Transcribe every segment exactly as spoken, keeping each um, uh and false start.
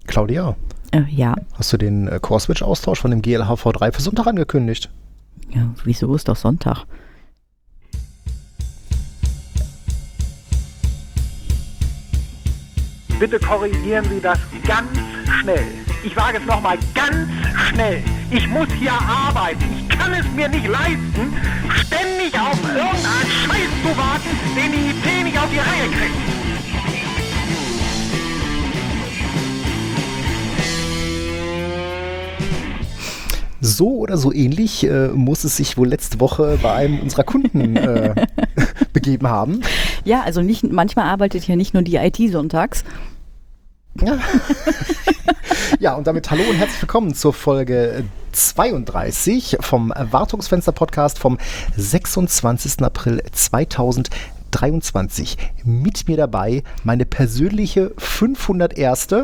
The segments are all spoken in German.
Claudia, Äh, ja. hast du den äh, Core-Switch-Austausch von dem G L H V drei für Sonntag angekündigt? Ja, wieso ist doch Sonntag? Bitte korrigieren Sie das ganz schnell. Ich sage es nochmal ganz schnell. Ich muss hier arbeiten. Ich kann es mir nicht leisten, ständig auf irgendeinen Scheiß zu warten, den die I T nicht auf die Reihe kriegt. So oder so ähnlich äh, muss es sich wohl letzte Woche bei einem unserer Kunden äh, begeben haben. Ja, also nicht, manchmal arbeitet ja nicht nur die I T sonntags. Ja. Ja, und damit hallo und herzlich willkommen zur Folge zweiunddreißig vom Wartungsfenster-Podcast vom sechsundzwanzigsten April zweitausenddreiundzwanzig. Mit mir dabei meine persönliche fünfhunderterste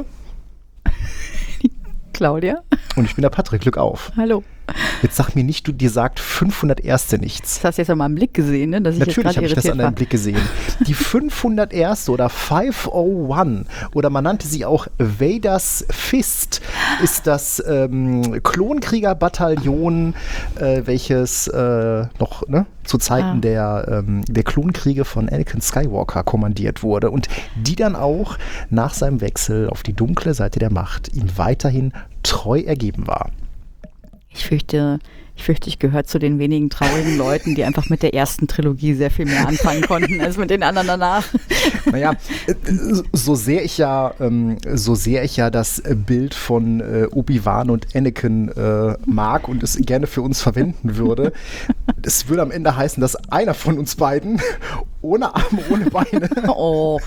Claudia. Und ich bin der Patrick, Glück auf. Hallo. Jetzt sag mir nicht, du dir sagt fünfhunderterste nichts. Das hast du jetzt an meinem Blick gesehen, ne? Dass ich Natürlich habe ich das an deinem war. Blick gesehen. Die fünfhunderterste oder fünfhunderteins oder man nannte sie auch Vaders Fist, ist das ähm, Klonkrieger-Bataillon, äh, welches äh, noch ne, zu Zeiten Ah. der, ähm, der Klonkriege von Anakin Skywalker kommandiert wurde und die dann auch nach seinem Wechsel auf die dunkle Seite der Macht ihm weiterhin treu ergeben war. Ich fürchte, ich fürchte, ich gehöre zu den wenigen traurigen Leuten, die einfach mit der ersten Trilogie sehr viel mehr anfangen konnten als mit den anderen danach. Naja, äh, so sehr ich ja, ähm, so sehr ich ja das Bild von äh, Obi-Wan und Anakin äh, mag und es gerne für uns verwenden würde, es würde am Ende heißen, dass einer von uns beiden ohne Arme, ohne Beine Oh.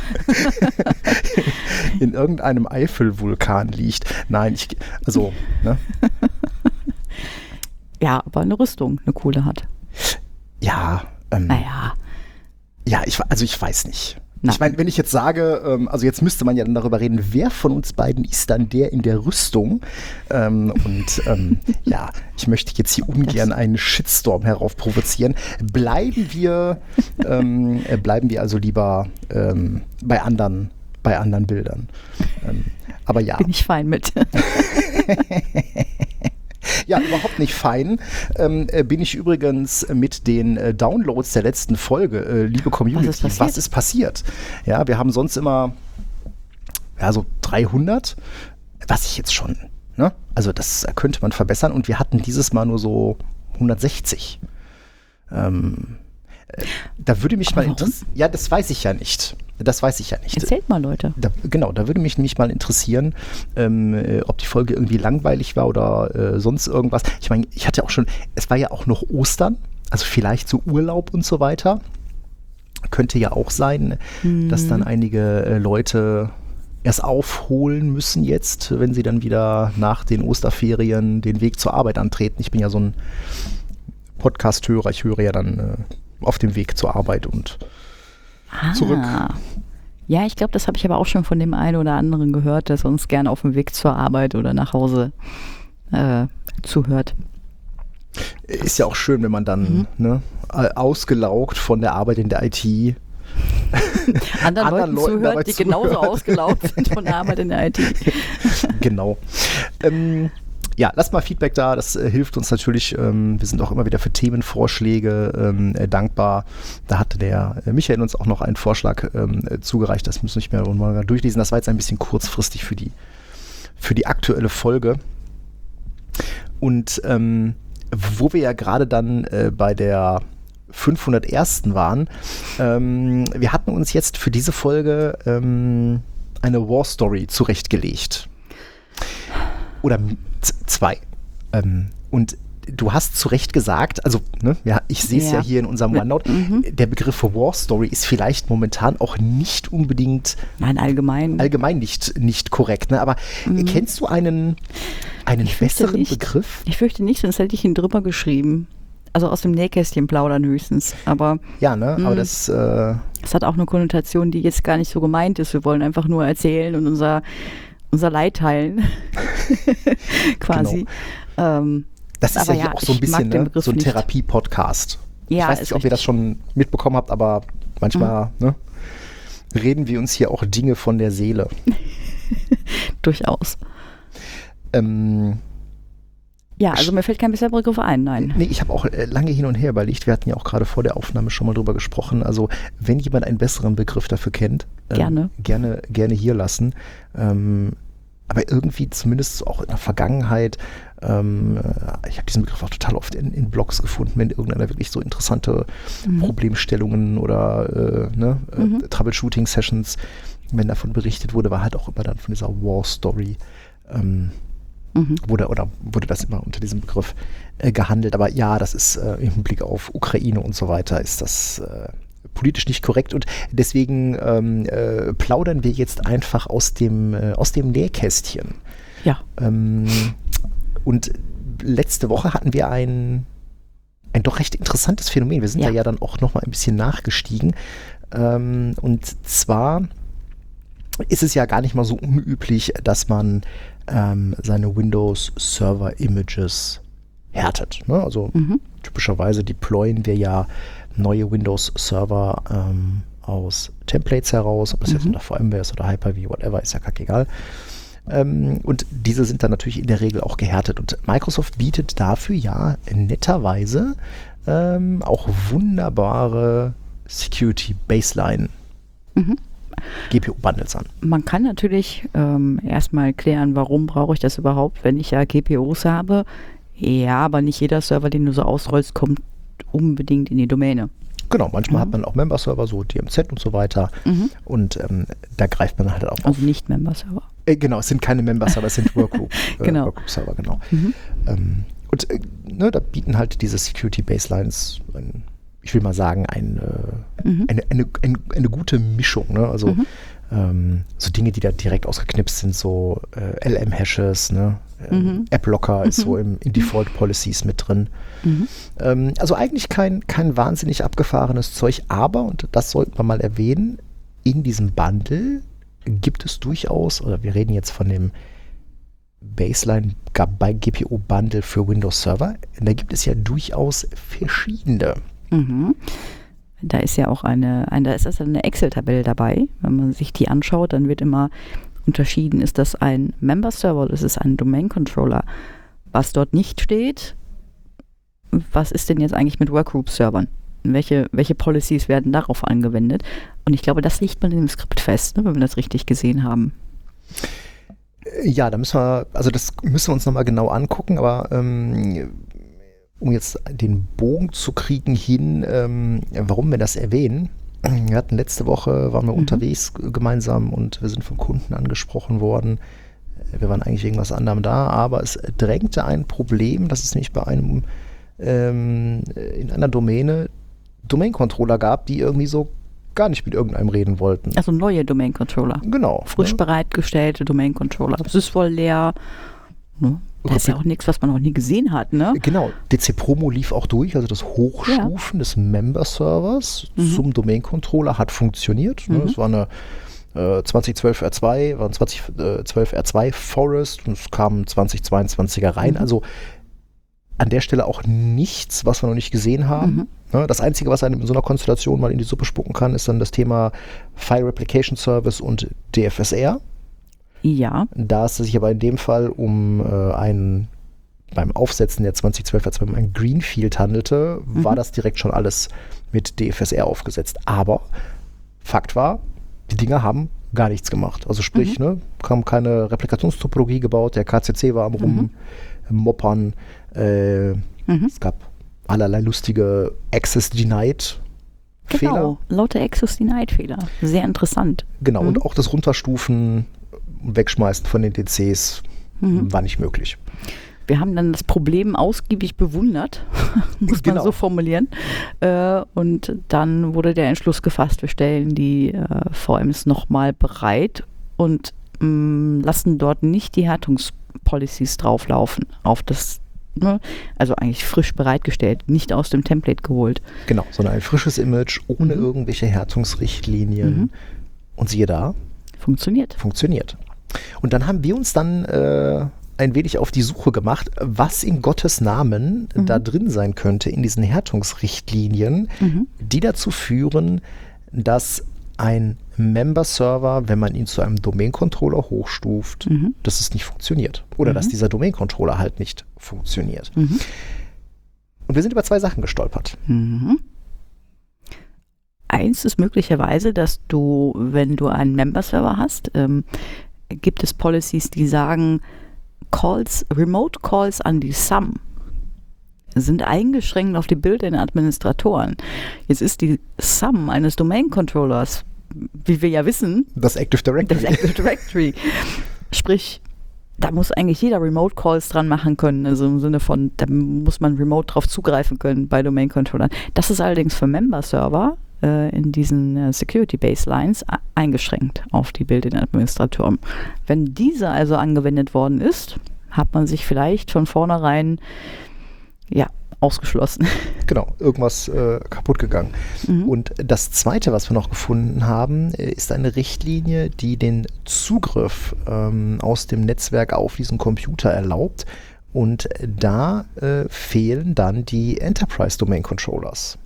in irgendeinem Eifelvulkan liegt. Nein, ich, also, ne? Ja, aber eine Rüstung, eine coole hat. Ja, ähm, Naja. ja, ich, also ich weiß nicht. Nein. Ich meine, wenn ich jetzt sage, ähm, also jetzt müsste man ja dann darüber reden, wer von uns beiden ist dann der in der Rüstung? Ähm, und ähm, ja, ich möchte jetzt hier ungern einen Shitstorm heraufprovozieren. Bleiben wir, ähm, äh, bleiben wir also lieber ähm, bei anderen, bei anderen Bildern. Ähm, aber ja. Bin ich fein mit. Ja, überhaupt nicht fein. Ähm, äh, bin ich übrigens mit den äh, Downloads der letzten Folge, äh, liebe Community, Was ist passiert? was ist passiert? Ja, wir haben sonst immer ja, so dreihundert, was ich jetzt schon, ne? Also das äh, könnte man verbessern und wir hatten dieses Mal nur so hundertsechzig. Ähm, äh, da würde mich Aber mal warum? interessieren, ja, das weiß ich ja nicht. Das weiß ich ja nicht. Erzählt mal, Leute. Da, genau, da würde mich nämlich mal interessieren, ähm, äh, ob die Folge irgendwie langweilig war oder äh, sonst irgendwas. Ich meine, ich hatte auch schon, es war ja auch noch Ostern, also vielleicht so Urlaub und so weiter. Könnte ja auch sein, Hm. dass dann einige äh, Leute erst aufholen müssen jetzt, wenn sie dann wieder nach den Osterferien den Weg zur Arbeit antreten. Ich bin ja so ein Podcast-Hörer, ich höre ja dann äh, auf dem Weg zur Arbeit und Ah. zurück. Ja, ich glaube, das habe ich aber auch schon von dem einen oder anderen gehört, der uns gerne auf dem Weg zur Arbeit oder nach Hause äh, zuhört. Ist ja auch schön, wenn man dann ne, äh, ausgelaugt von der Arbeit in der I T Anderen, Anderen Leuten, Leuten dabei zuhört, die genauso zuhört. ausgelaugt sind von der Arbeit in der I T. Genau. Ähm, ja, lasst mal Feedback da, das äh, hilft uns natürlich. Ähm, wir sind auch immer wieder für Themenvorschläge ähm, äh, dankbar. Da hatte der äh, Michael uns auch noch einen Vorschlag ähm, äh, zugereicht, das müssen wir nicht mehr mal durchlesen. Das war jetzt ein bisschen kurzfristig für die, für die aktuelle Folge. Und ähm, wo wir ja gerade dann äh, bei der fünfhundertersten waren, ähm, wir hatten uns jetzt für diese Folge ähm, eine War Story zurechtgelegt. Oder z- zwei. Ähm, und du hast zu Recht gesagt, also ne, ja, ich sehe es ja. Ja. hier in unserem OneNote, Mhm. der Begriff War Story ist vielleicht momentan auch nicht unbedingt Nein, allgemein. allgemein nicht, nicht korrekt. Ne? Aber Mhm. kennst du einen, einen Ich fürchte besseren nicht. Begriff? Ich fürchte nicht, sonst hätte ich ihn drüber geschrieben. Also aus dem Nähkästchen plaudern höchstens. Aber Ja, ne? Aber Mhm. das, äh, es hat auch eine Konnotation, die jetzt gar nicht so gemeint ist. Wir wollen einfach nur erzählen und unser, unser Leid teilen. Quasi. Ähm, das ist Aber ja hier ja, auch so ein ich mag bisschen den ne? Begriff so ein nicht. Therapie-Podcast. Ja, ich weiß ist nicht, ob ihr das richtig. schon mitbekommen habt, aber manchmal ne, reden wir uns hier auch Dinge von der Seele. Durchaus. Ähm, ja, also mir fällt kein besserer Begriff ein, nein. Nee, ich habe auch äh, lange hin und her überlegt. Wir hatten ja auch gerade vor der Aufnahme schon mal drüber gesprochen. Also wenn jemand einen besseren Begriff dafür kennt, ähm, Gerne. gerne, gerne hier lassen. Ähm, aber irgendwie zumindest auch in der Vergangenheit, ähm, ich habe diesen Begriff auch total oft in, in Blogs gefunden, wenn irgendeiner wirklich so interessante mhm. Problemstellungen oder äh, ne, mhm. äh, Troubleshooting-Sessions, wenn davon berichtet wurde, war halt auch immer dann von dieser War-Story, ähm, mhm. wurde, oder wurde das immer unter diesem Begriff äh, gehandelt. Aber ja, das ist äh, im Hinblick auf Ukraine und so weiter, ist das äh, politisch nicht korrekt und deswegen ähm, äh, plaudern wir jetzt einfach aus dem, äh, aus dem Nähkästchen. Ja. Ähm, und letzte Woche hatten wir ein, ein doch recht interessantes Phänomen. Wir sind ja. da ja dann auch nochmal ein bisschen nachgestiegen. Ähm, und zwar ist es ja gar nicht mal so unüblich, dass man ähm, seine Windows Server Images härtet. Ne? Also mhm. typischerweise deployen wir ja neue Windows-Server ähm, aus Templates heraus, ob das mhm. jetzt unter VMware ist oder Hyper-V, whatever, ist ja kackegal. Ähm, und diese sind dann natürlich in der Regel auch gehärtet. Und Microsoft bietet dafür ja netterweise ähm, auch wunderbare Security-Baseline mhm. G P U-Bundles an. Man kann natürlich ähm, erstmal klären, warum brauche ich das überhaupt, wenn ich ja G P Us habe. Ja, aber nicht jeder Server, den du so ausrollst, kommt unbedingt in die Domäne. Genau, manchmal mhm. hat man auch Member-Server, so D M Z und so weiter. Mhm. Und ähm, da greift man halt auch also auf. Also nicht Member-Server. Äh, genau, es sind keine Member-Server, es sind Workgroup, genau. äh, Workgroup-Server, genau. Mhm. Ähm, und äh, ne, da bieten halt diese Security-Baselines, ein, ich will mal sagen, ein, äh, mhm. eine, eine, eine, eine gute Mischung. Ne? Also mhm. ähm, so Dinge, die da direkt ausgeknipst sind, so äh, L M-Hashes, ne? ähm, Mhm. AppLocker Mhm. ist so im, in Default-Policies mit drin. Mhm. Ähm, also eigentlich kein, kein wahnsinnig abgefahrenes Zeug, aber, und das sollten wir mal erwähnen, in diesem Bundle gibt es durchaus, oder wir reden jetzt von dem Baseline bei G P U-Bundle für Windows Server, da gibt es ja durchaus verschiedene. Mhm. Da ist ja auch eine, eine da ist also eine Excel-Tabelle dabei. Wenn man sich die anschaut, dann wird immer unterschieden, ist das ein Member-Server oder ist es ein Domain-Controller. Was dort nicht steht, was ist denn jetzt eigentlich mit Workgroup-Servern? Welche, welche Policies werden darauf angewendet? Und ich glaube, das liegt man in dem Skript fest, ne, wenn wir das richtig gesehen haben. Ja, da müssen wir, also das müssen wir uns nochmal genau angucken, aber ähm, um jetzt den Bogen zu kriegen hin, ähm, warum wir das erwähnen. Wir hatten letzte Woche, waren wir mhm. unterwegs gemeinsam und wir sind vom Kunden angesprochen worden. Wir waren eigentlich irgendwas anderem da, aber es drängte ein Problem, dass es nämlich bei einem ähm, in einer Domäne Domain-Controller gab, die irgendwie so gar nicht mit irgendeinem reden wollten. Also neue Domain-Controller. Genau. Frisch ne? bereitgestellte Domain-Controller. Das ist voll leer. Ne? Das ist ja auch nichts, was man noch nie gesehen hat, ne? Genau. D C Promo lief auch durch, also das Hochstufen ja. des Member-Servers mhm. zum Domain-Controller hat funktioniert. Mhm. Ne? Es war eine äh, zwanzig zwölf R zwei, war ein zwanzig zwölf R zwei Forest und es kam zwanzig zweiundzwanziger rein. Mhm. Also an der Stelle auch nichts, was wir noch nicht gesehen haben. Mhm. Ne? Das Einzige, was einem in so einer Konstellation mal in die Suppe spucken kann, ist dann das Thema File Replication Service und D F S R. Ja. Da es sich aber in dem Fall um äh, einen, beim Aufsetzen der zwanzig zwölf R zwei um ein Greenfield handelte, mhm. war das direkt schon alles mit D F S R aufgesetzt. Aber Fakt war, die Dinger haben gar nichts gemacht. Also sprich, mhm. ne, kam keine Replikationstopologie gebaut, der K C C war am mhm. rummoppern, äh, mhm. es gab allerlei lustige Access-Denied Fehler. Genau, laute Access-Denied-Fehler. Sehr interessant. Genau, mhm. und auch das Runterstufen und Wegschmeißen von den D Cs mhm. war nicht möglich. Wir haben dann das Problem ausgiebig bewundert, muss genau. man so formulieren. Äh, und dann wurde der Entschluss gefasst, wir stellen die äh, V Ms nochmal bereit und mh, lassen dort nicht die Härtungspolicies drauflaufen auf das, ne? Also eigentlich frisch bereitgestellt, nicht aus dem Template geholt. Genau, sondern ein frisches Image ohne mhm. irgendwelche Härtungsrichtlinien. Mhm. Und siehe da, funktioniert. Funktioniert. Und dann haben wir uns dann äh, ein wenig auf die Suche gemacht, was in Gottes Namen mhm. da drin sein könnte in diesen Härtungsrichtlinien, mhm. die dazu führen, dass ein Member-Server, wenn man ihn zu einem Domain-Controller hochstuft, Mhm. dass es nicht funktioniert. Oder Mhm. dass dieser Domain-Controller halt nicht funktioniert. Mhm. Und wir sind über zwei Sachen gestolpert. Mhm. Eins ist möglicherweise, dass du, wenn du einen Member-Server hast, ähm, gibt es Policies, die sagen, Calls, Remote Calls an die S A M sind eingeschränkt auf die Built-in-Administratoren. Jetzt ist die S A M eines Domain-Controllers, wie wir ja wissen, Das Active Directory. das Active Directory. Sprich, da muss eigentlich jeder Remote Calls dran machen können, also im Sinne von, da muss man remote drauf zugreifen können bei Domain-Controllern. Das ist allerdings für Member-Server äh, in diesen äh, Security-Baselines a- eingeschränkt auf die Built-in-Administratoren. Wenn diese also angewendet worden ist, hat man sich vielleicht von vornherein ja, ausgeschlossen. Genau, irgendwas äh, kaputt gegangen. Mhm. Und das Zweite, was wir noch gefunden haben, äh, ist eine Richtlinie, die den Zugriff ähm, aus dem Netzwerk auf diesen Computer erlaubt. Und da äh, fehlen dann die Enterprise Domain Controllers.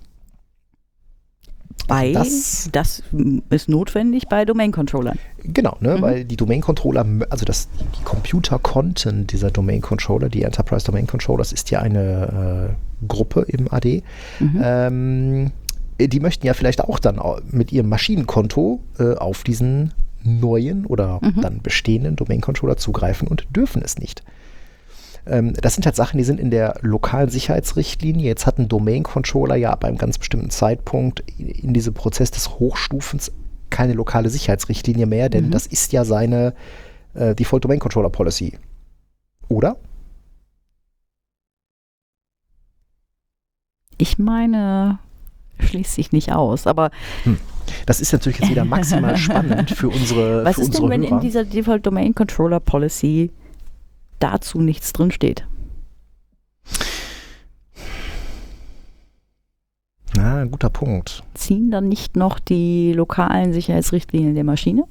Bei, das- das, ist notwendig bei Domain-Controllern. Genau, ne, Mhm. weil die Domain-Controller, also das, die Computerkonten dieser Domain-Controller, die Enterprise Domain Controllers, ist ja eine äh, Gruppe im A D. Mhm. Ähm, die möchten ja vielleicht auch dann au- mit ihrem Maschinenkonto äh, auf diesen neuen oder Mhm. dann bestehenden Domain-Controller zugreifen und dürfen es nicht. Ähm, das sind halt Sachen, die sind in der lokalen Sicherheitsrichtlinie. Jetzt hat ein Domain-Controller ja ab einem ganz bestimmten Zeitpunkt in diesem Prozess des Hochstufens keine lokale Sicherheitsrichtlinie mehr, denn Mhm. das ist ja seine äh, Default Domain Controller Policy. Oder? Ich meine, schließt sich nicht aus, aber Das ist natürlich jetzt wieder maximal spannend für unsere, was für ist unsere denn, wenn Hörer. in dieser Default Domain Controller Policy dazu nichts drin steht? Na, ein guter Punkt. Ziehen dann nicht noch die lokalen Sicherheitsrichtlinien der Maschine?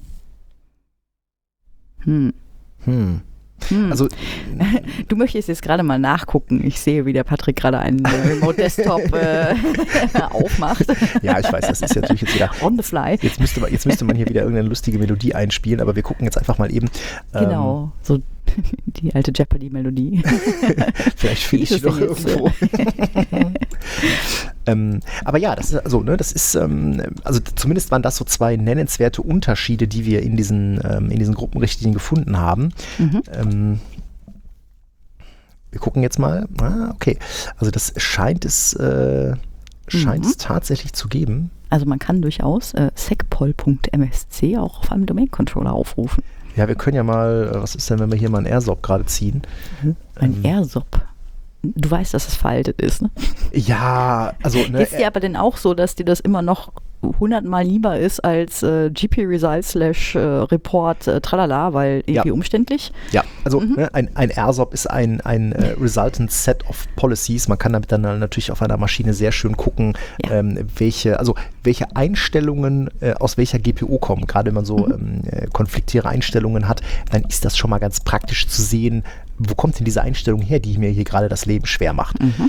Hm. Hm. Hm. Also, Du möchtest jetzt gerade mal nachgucken. Ich sehe, wie der Patrick gerade einen äh, Remote Desktop äh, aufmacht. ja, ich weiß, das ist ja natürlich jetzt wieder. On the fly. Jetzt müsste, man, jetzt müsste man hier wieder irgendeine lustige Melodie einspielen, aber wir gucken jetzt einfach mal eben. ähm, Genau, so die alte Jeopardy-Melodie. Vielleicht finde ich Wie sie ist es noch denn jetzt? irgendwo. ähm, aber ja, das ist also, ne, das ist, ähm, also zumindest waren das so zwei nennenswerte Unterschiede, die wir in diesen, ähm, in diesen Gruppenrichtlinien gefunden haben. Mhm. Ähm, wir gucken jetzt mal. Ah, okay. Also das scheint es, äh, scheint Mhm. es tatsächlich zu geben. Also man kann durchaus äh, secpol punkt m s c auch auf einem Domain-Controller aufrufen. Ja, wir können ja mal, äh, was ist denn, wenn wir hier mal einen A I R S O P gerade ziehen? Ein Ähm. A I R S O P. Du weißt, dass es veraltet ist, ne? Ja, also, ne, Ist dir aber denn auch so, dass dir das immer noch hundertmal lieber ist als äh, G P Result slash äh, Report äh, tralala, weil irgendwie Ja. umständlich? ja, also Mhm. ne, ein, ein A I R S O P ist ein, ein äh, Resultant Set of Policies. Man kann damit dann natürlich auf einer Maschine sehr schön gucken, Ja. ähm, welche, also welche Einstellungen äh, aus welcher G P U kommen. Gerade wenn man so Mhm. ähm, äh, konfliktäre Einstellungen hat, dann ist das schon mal ganz praktisch zu sehen, wo kommt denn diese Einstellung her, die mir hier gerade das Leben schwer macht. Mhm.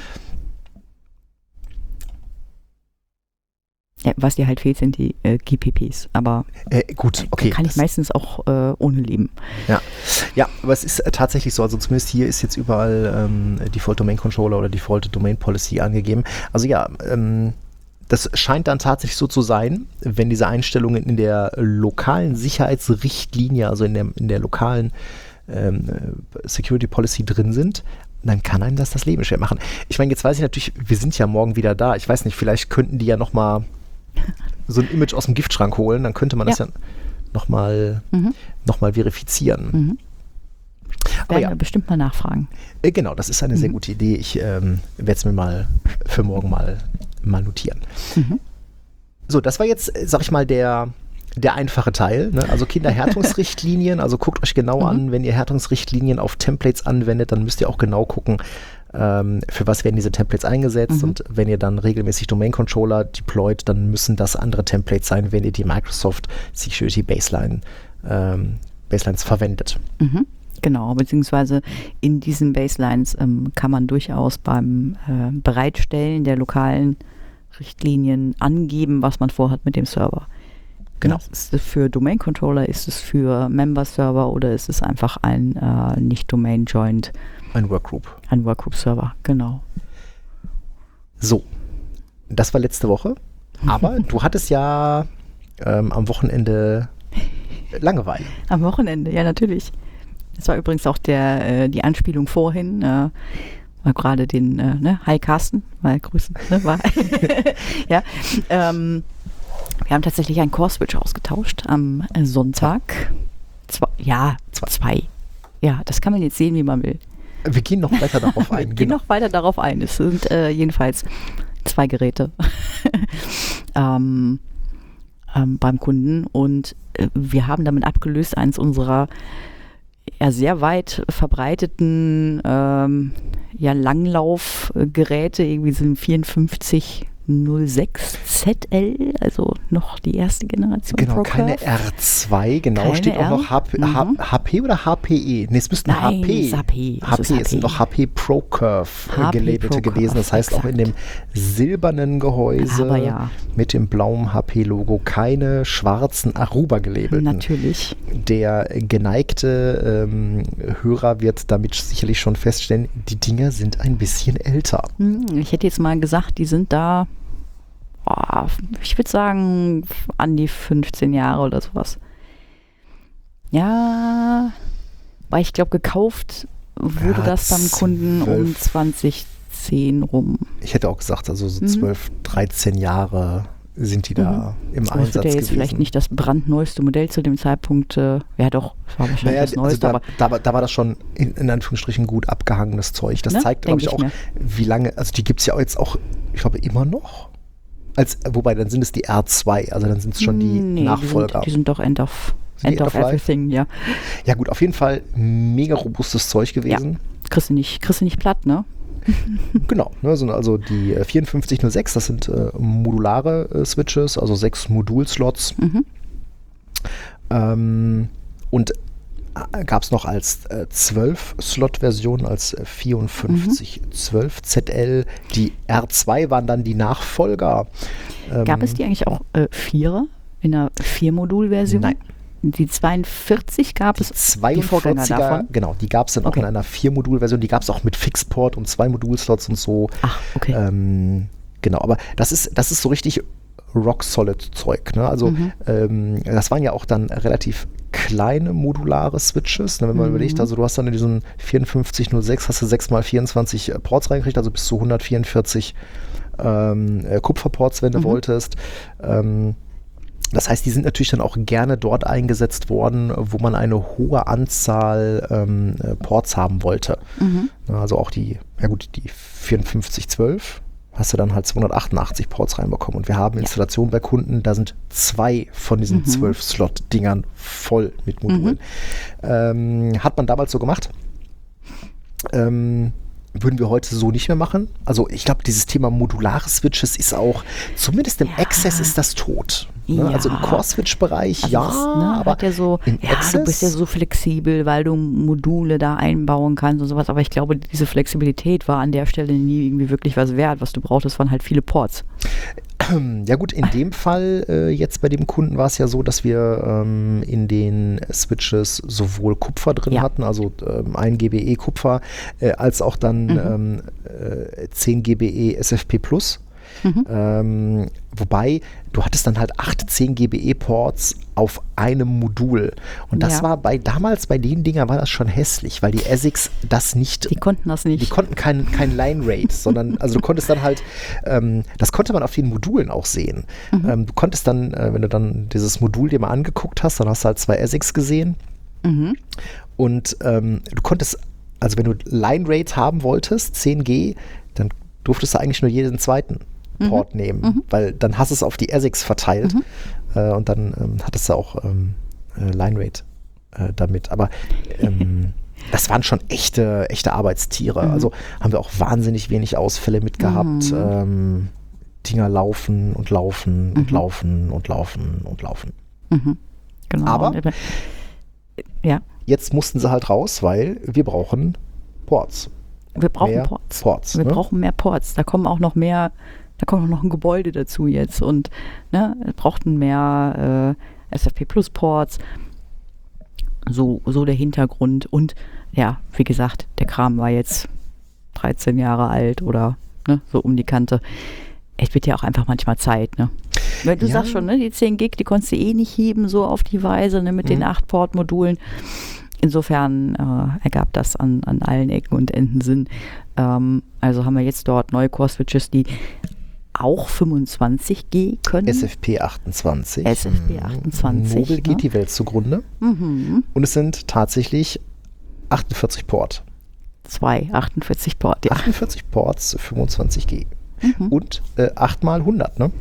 Ja, was dir halt fehlt, sind die äh, G P Ps. Aber Äh, gut, okay. da kann ich das- meistens auch äh, ohne leben. Ja. ja, aber es ist äh, tatsächlich so, also zumindest hier ist jetzt überall ähm, Default Domain Controller oder Default Domain Policy angegeben. Also ja, ähm, das scheint dann tatsächlich so zu sein, wenn diese Einstellungen in der lokalen Sicherheitsrichtlinie, also in der, in der lokalen ähm, äh, Security Policy drin sind, dann kann einem das das Leben schwer machen. Ich meine, jetzt weiß ich natürlich, wir sind ja morgen wieder da. Ich weiß nicht, vielleicht könnten die ja nochmal so ein Image aus dem Giftschrank holen, dann könnte man das Ja. ja nochmal Mhm. noch mal verifizieren. Mhm. Aber Werden ja. wir bestimmt mal nachfragen. Äh, Genau, das ist eine sehr Mhm. gute Idee. Ich ähm, werde es mir mal für morgen mal, mal notieren. Mhm. So, das war jetzt, äh, sag ich mal, der, der einfache Teil. Ne? Also Kinderhärtungsrichtlinien. Also guckt euch genau Mhm. an, wenn ihr Härtungsrichtlinien auf Templates anwendet, dann müsst ihr auch genau gucken, ähm, für was werden diese Templates eingesetzt. Mhm. Und wenn ihr dann regelmäßig Domain-Controller deployt, dann müssen das andere Templates sein, wenn ihr die Microsoft Security Baseline, ähm, Baselines verwendet. Mhm. Genau, beziehungsweise in diesen Baselines ähm, kann man durchaus beim äh, Bereitstellen der lokalen Richtlinien angeben, was man vorhat mit dem Server. Genau. Ja. Ist es für Domain Controller, ist es für Member Server oder ist es einfach ein äh, nicht Domain Joined? Ein Workgroup. Ein Workgroup Server, genau. So, das war letzte Woche. Aber du hattest ja ähm, am Wochenende Langeweile. Am Wochenende, ja natürlich. Das war übrigens auch der, äh, die Anspielung vorhin, äh, mal gerade den, äh, ne, hi Carsten, mal grüßen, ne, war, ja, ähm, wir haben tatsächlich einen Core-Switch ausgetauscht am äh, Sonntag. Zwei, ja, Zwei. zwei. Ja, das kann man jetzt sehen, wie man will. Wir gehen noch weiter darauf ein. Wir gehen noch weiter darauf ein. Es sind äh, jedenfalls zwei Geräte ähm, ähm, beim Kunden und äh, wir haben damit abgelöst eins unserer ja, sehr weit verbreiteten ähm, ja, Langlaufgeräte, irgendwie sind vierundfünfzig null sechs Z L, also noch die erste Generation. Genau, ProCurve. keine R zwei, genau, Keine steht auch noch R. H P, Mhm. H, HP oder H P E? Ne, es müssten Nein, H P. es ist H P. Es H P, ist es H P. sind doch H P ProCurve H P gelabelte ProCurve, gewesen. Das heißt auch in dem silbernen Gehäuse Aber ja. mit dem blauen H P-Logo, keine schwarzen Aruba gelabelten. Natürlich. Der geneigte ähm, Hörer wird damit sicherlich schon feststellen, die Dinger sind ein bisschen älter. Hm, Ich hätte jetzt mal gesagt, die sind da, boah, ich würde sagen, an die fünfzehn Jahre oder sowas. Ja, weil ich glaube, gekauft wurde Ja, das beim Kunden um zwölf. zwanzig zehn rum. Ich hätte auch gesagt, also so Mhm. zwölf, dreizehn Jahre sind die da im Aber es Einsatz wird ja jetzt gewesen. vielleicht nicht das brandneueste Modell zu dem Zeitpunkt, äh, ja doch, es war wahrscheinlich Naja, das also Neueste, da, aber da, war- da war das schon in, in Anführungsstrichen gut abgehangenes Zeug. Das Ne? zeigt, glaube Denk ich, ich auch, mir. wie lange, also die gibt es ja auch jetzt auch, ich glaube, immer noch. Als, wobei, dann sind es die R zwei, also dann sind es schon die Nee, Nachfolger. Die sind, die sind doch End of, Sind die End End of of Life? Everything, ja. Ja gut, auf jeden Fall mega robustes Zeug gewesen. Kriegst du nicht, kriegst du nicht platt, ne? Genau, ne, sind also die äh, vierundfünfzig null sechs, das sind äh, modulare äh, Switches, also sechs Modulslots. Mhm. Ähm, und gab es noch als äh, zwölf Slot-Version, als äh, vierundfünfzig zwölf Z L. Die R zwei waren dann die Nachfolger. Ähm, Gab es die eigentlich auch äh, Vierer in einer Vier-Modul-Version? Nein. Die zweiundvierzig gab es, die Vorgänger zweiundvierziger, davon? genau, die gab es dann auch Okay. in einer vier-Modul-Version. Die gab es auch mit Fixport und zwei Modulslots und so. Ach, okay. Ähm, genau, aber das ist, das ist so richtig Rock-Solid-Zeug. Ne? Also Mhm. ähm, das waren ja auch dann relativ kleine modulare Switches. Ne? Wenn man Mhm. überlegt, also du hast dann in diesen vierundfünfzig null sechs hast du sechs mal vierundzwanzig äh, Ports reingekriegt, also bis zu hundertvierundvierzig ähm, äh, Kupferports, wenn du Mhm. wolltest. Ähm, Das heißt, die sind natürlich dann auch gerne dort eingesetzt worden, wo man eine hohe Anzahl ähm, äh, Ports haben wollte. Mhm. Na, Also auch die, ja gut, die vierundfünfzig zwölf hast du dann halt zweihundertachtundachtzig Ports reinbekommen. Und wir haben Installationen bei Kunden, da sind zwei von diesen Mhm. zwölf Slot-Dingern voll mit Modulen. Ähm, hat man damals so gemacht. Ähm, würden wir heute so nicht mehr machen. Also ich glaube, dieses Thema modulare Switches ist auch, zumindest im Ja. Access ist das tot. Ne? Ja. Also im Core-Switch-Bereich, Also ja, das, ne, aber hat ja so, im ja, du bist ja Access? so flexibel, weil du Module da einbauen kannst und sowas, aber ich glaube, diese Flexibilität war an der Stelle nie irgendwie wirklich was wert. Was du brauchtest, waren halt viele Ports. Ja gut, in dem Fall äh, jetzt bei dem Kunden war es ja so, dass wir ähm, in den Switches sowohl Kupfer drin Ja. hatten, also ähm, ein G B E Kupfer, äh, als auch dann Mhm. ähm, äh, zehn G B E S F P plus. Mhm. Ähm, wobei, du hattest dann halt acht zehn G B E-Ports auf einem Modul. Und das Ja. war bei, damals bei den Dingern war das schon hässlich, weil die ASICs das nicht, Die konnten das nicht. die konnten kein, kein Line-Rate, sondern, also du konntest dann halt, ähm, das konnte man auf den Modulen auch sehen. Mhm. Ähm, du konntest dann, äh, wenn du dann dieses Modul dir mal angeguckt hast, dann hast du halt zwei ASICs gesehen. Mhm. Und ähm, du konntest, also wenn du Line-Rate haben wolltest, zehn G, dann durftest du eigentlich nur jeden zweiten Port nehmen, Mhm. weil dann hast du es auf die ASICs verteilt Mhm. äh, und dann ähm, hattest du auch ähm, äh, Line-Rate äh, damit. Aber ähm, das waren schon echte, echte Arbeitstiere. Mhm. Also haben wir auch wahnsinnig wenig Ausfälle mitgehabt. Mhm. Ähm, Dinger laufen und laufen und Mhm. laufen und laufen und laufen. Mhm. Genau. Aber- Und, äh, ja, Jetzt mussten sie halt raus, weil wir brauchen Ports. wir brauchen Mehr Ports. Ports. Wir ne? brauchen mehr Ports. Da kommen auch noch mehr, da kommt auch noch ein Gebäude dazu jetzt und ne, wir brauchten mehr, äh, S F P Plus Ports. So, so der Hintergrund. Und ja, wie gesagt, der Kram war jetzt dreizehn Jahre alt oder ne, so um die Kante. Es wird ja auch einfach manchmal Zeit, ne? Weil du Ja. sagst schon, ne, die zehn Gig, die konntest du eh nicht heben, so auf die Weise, ne, mit Mhm. den acht Port-Modulen. Insofern äh, ergab das an, an allen Ecken und Enden Sinn. Ähm, also haben wir jetzt dort neue Core-Switches, die auch fünfundzwanzig G können. S F P achtundzwanzig. S F P achtundzwanzig, Nobel ne? geht die Welt zugrunde. Mhm. Und es sind tatsächlich achtundvierzig Port. Zwei, achtundvierzig Port, ja. achtundvierzig Ports, fünfundzwanzig G. Mhm. Und äh, acht mal hundert, ne?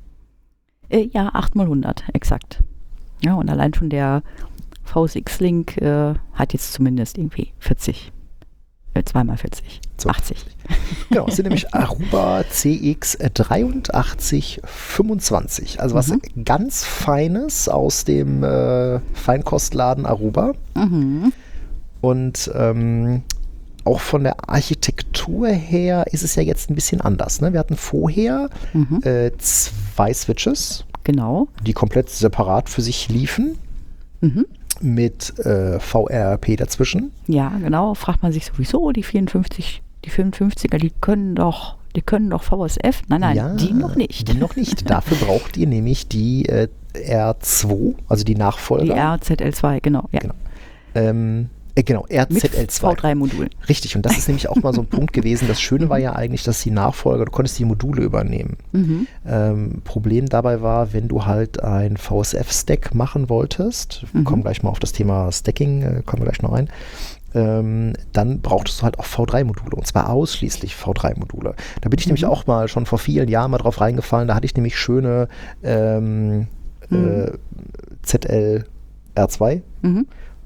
Äh, ja, acht mal hundert, exakt. Ja, und allein schon der V S X-Link äh, hat jetzt zumindest irgendwie vierzig, äh, zwei mal vierzig, So. achtzig. Genau, es sind nämlich Aruba C X dreiundachtzig fünfundzwanzig. Also was Mhm. ganz Feines aus dem äh, Feinkostladen Aruba. Mhm. Und ähm, auch von der Architektur her ist es ja jetzt ein bisschen anders. Ne? Wir hatten vorher Mhm. äh, zwei Switches, Genau. die komplett separat für sich liefen, Mhm. mit äh, V R R P dazwischen. Ja, genau. Fragt man sich sowieso, die vierundfünfzig, die fünfundfünfziger, die können doch, die können doch V S F? Nein, nein, Ja, die noch nicht. Die noch nicht. Dafür braucht ihr nämlich die äh, R zwei, also die Nachfolger. Die R Z L zwei, genau. Ja. Genau. Ähm, äh, genau, R Mit Z L zwei. V drei Modulen. Richtig, und das ist nämlich auch mal so ein Punkt gewesen. Das Schöne war ja eigentlich, dass die Nachfolger, du konntest die Module übernehmen. Mhm. Ähm, Problem dabei war, wenn du halt ein V S F-Stack machen wolltest, wir Mhm. kommen gleich mal auf das Thema Stacking, äh, kommen wir gleich noch rein, ähm, dann brauchtest du halt auch V drei Module, und zwar ausschließlich V drei Module. Da bin ich Mhm. nämlich auch mal schon vor vielen Jahren mal drauf reingefallen, da hatte ich nämlich schöne ähm, Mhm. äh, Z L R zwei, Mhm.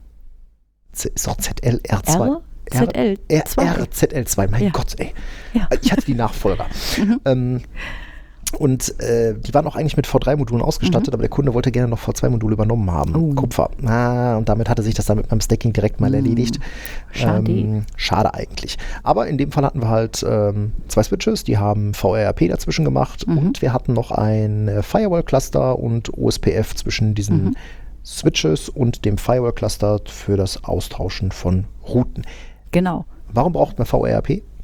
Z ist doch Z L R zwei. R? Z L R, zwei. R Z L zwei, mein Ja. Gott, ey. Ja. Ich hatte die Nachfolger. Mhm. ähm, und äh, die waren auch eigentlich mit V drei Modulen ausgestattet, Mhm. aber der Kunde wollte gerne noch V zwei Module übernommen haben. Oh. Kupfer. Ah, und damit hatte sich das dann mit meinem Stacking direkt mal Mhm. erledigt. Schade. Ähm, schade eigentlich. Aber in dem Fall hatten wir halt ähm, zwei Switches, die haben V R R P dazwischen gemacht, Mhm. und wir hatten noch ein äh, Firewall-Cluster und O S P F zwischen diesen Mhm. Switches und dem Firewall-Cluster für das Austauschen von Routen. Genau. Warum braucht man V R R P?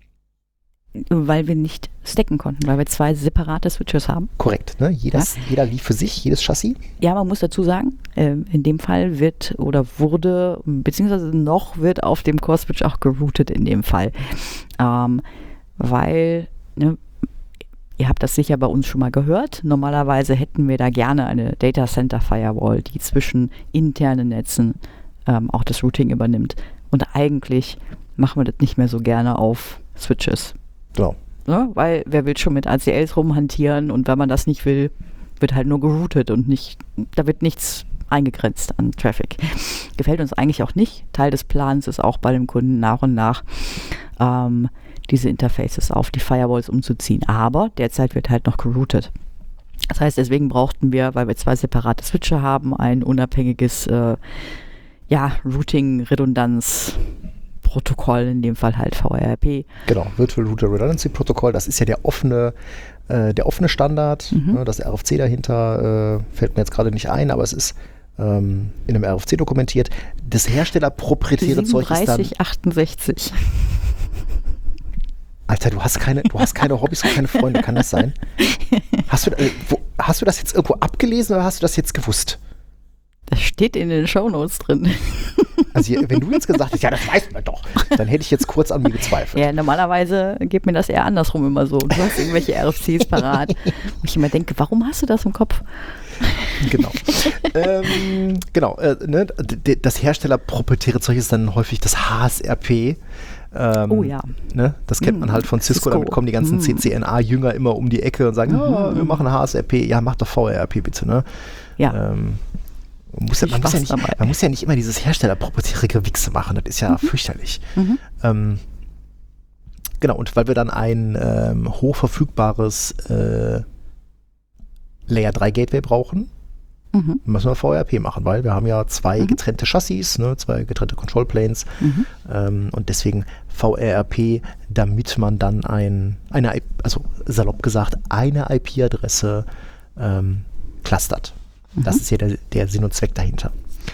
Weil wir nicht stacken konnten, weil wir zwei separate Switches haben. Korrekt, ne? Jedes, Jeder lief für sich, jedes Chassis. Ja, man muss dazu sagen, ähm, in dem Fall wird oder wurde, beziehungsweise noch wird auf dem Core-Switch auch geroutet in dem Fall. Ähm, weil, ne, ihr habt das sicher bei uns schon mal gehört, normalerweise hätten wir da gerne eine Data Center Firewall, die zwischen internen Netzen ähm, auch das Routing übernimmt. Und eigentlich machen wir das nicht mehr so gerne auf Switches. Genau. Ne? Weil wer will schon mit A C Ls rumhantieren, und wenn man das nicht will, wird halt nur geroutet und nicht, da wird nichts eingegrenzt an Traffic. Gefällt uns eigentlich auch nicht. Teil des Plans ist auch bei dem Kunden nach und nach ähm, diese Interfaces auf die Firewalls umzuziehen. Aber derzeit wird halt noch geroutet. Das heißt, deswegen brauchten wir, weil wir zwei separate Switche haben, ein unabhängiges äh, ja, Routing-Redundanz-Protokoll, in dem Fall halt V R R P. Genau, Virtual Router Redundancy Protokoll, das ist ja der offene, äh, der offene Standard. Mhm. Ne, das R F C dahinter äh, fällt mir jetzt gerade nicht ein, aber es ist ähm, in einem R F C dokumentiert. Das herstellerproprietäre Zeug ist dann. siebenunddreißig achtundsechzig. Alter, du hast keine, du hast keine Hobbys und keine Freunde, kann das sein? Hast du, äh, wo, hast du das jetzt irgendwo abgelesen oder hast du das jetzt gewusst? Das steht in den Shownotes drin. Also hier, wenn du jetzt gesagt hättest, ja, das weiß man doch, dann hätte ich jetzt kurz an mir gezweifelt. Ja, normalerweise geht mir das eher andersrum immer so. Du hast irgendwelche R F Cs parat. Und ich immer denke, warum hast du das im Kopf? Genau. ähm, genau, äh, ne, d- das herstellerproprietäre Zeug ist dann häufig das H S R P. Ähm, Oh ja. Ne, das kennt man Mm, halt von Cisco, Cisco. damit kommen die ganzen Mm. C C N A-Jünger immer um die Ecke und sagen, Mhm. ja, wir machen H S R P. Ja, mach doch V R R P bitte, ne? Ja. Ähm, man, muss ja, man, muss ja Spaß nicht, dabei. man muss ja nicht immer dieses herstellerproprietäre Gewichse machen, das ist ja fürchterlich. Mhm. Ähm, genau, und weil wir dann ein ähm, hochverfügbares äh, Layer drei Gateway brauchen, Mhm. müssen wir V R R P machen, weil wir haben ja zwei Mhm. getrennte Chassis, ne, zwei getrennte Control Planes, Mhm. ähm, und deswegen V R R P, damit man dann ein, eine, I P, also salopp gesagt, eine I P-Adresse ähm, clustert. Das ist ja der, der Sinn und Zweck dahinter.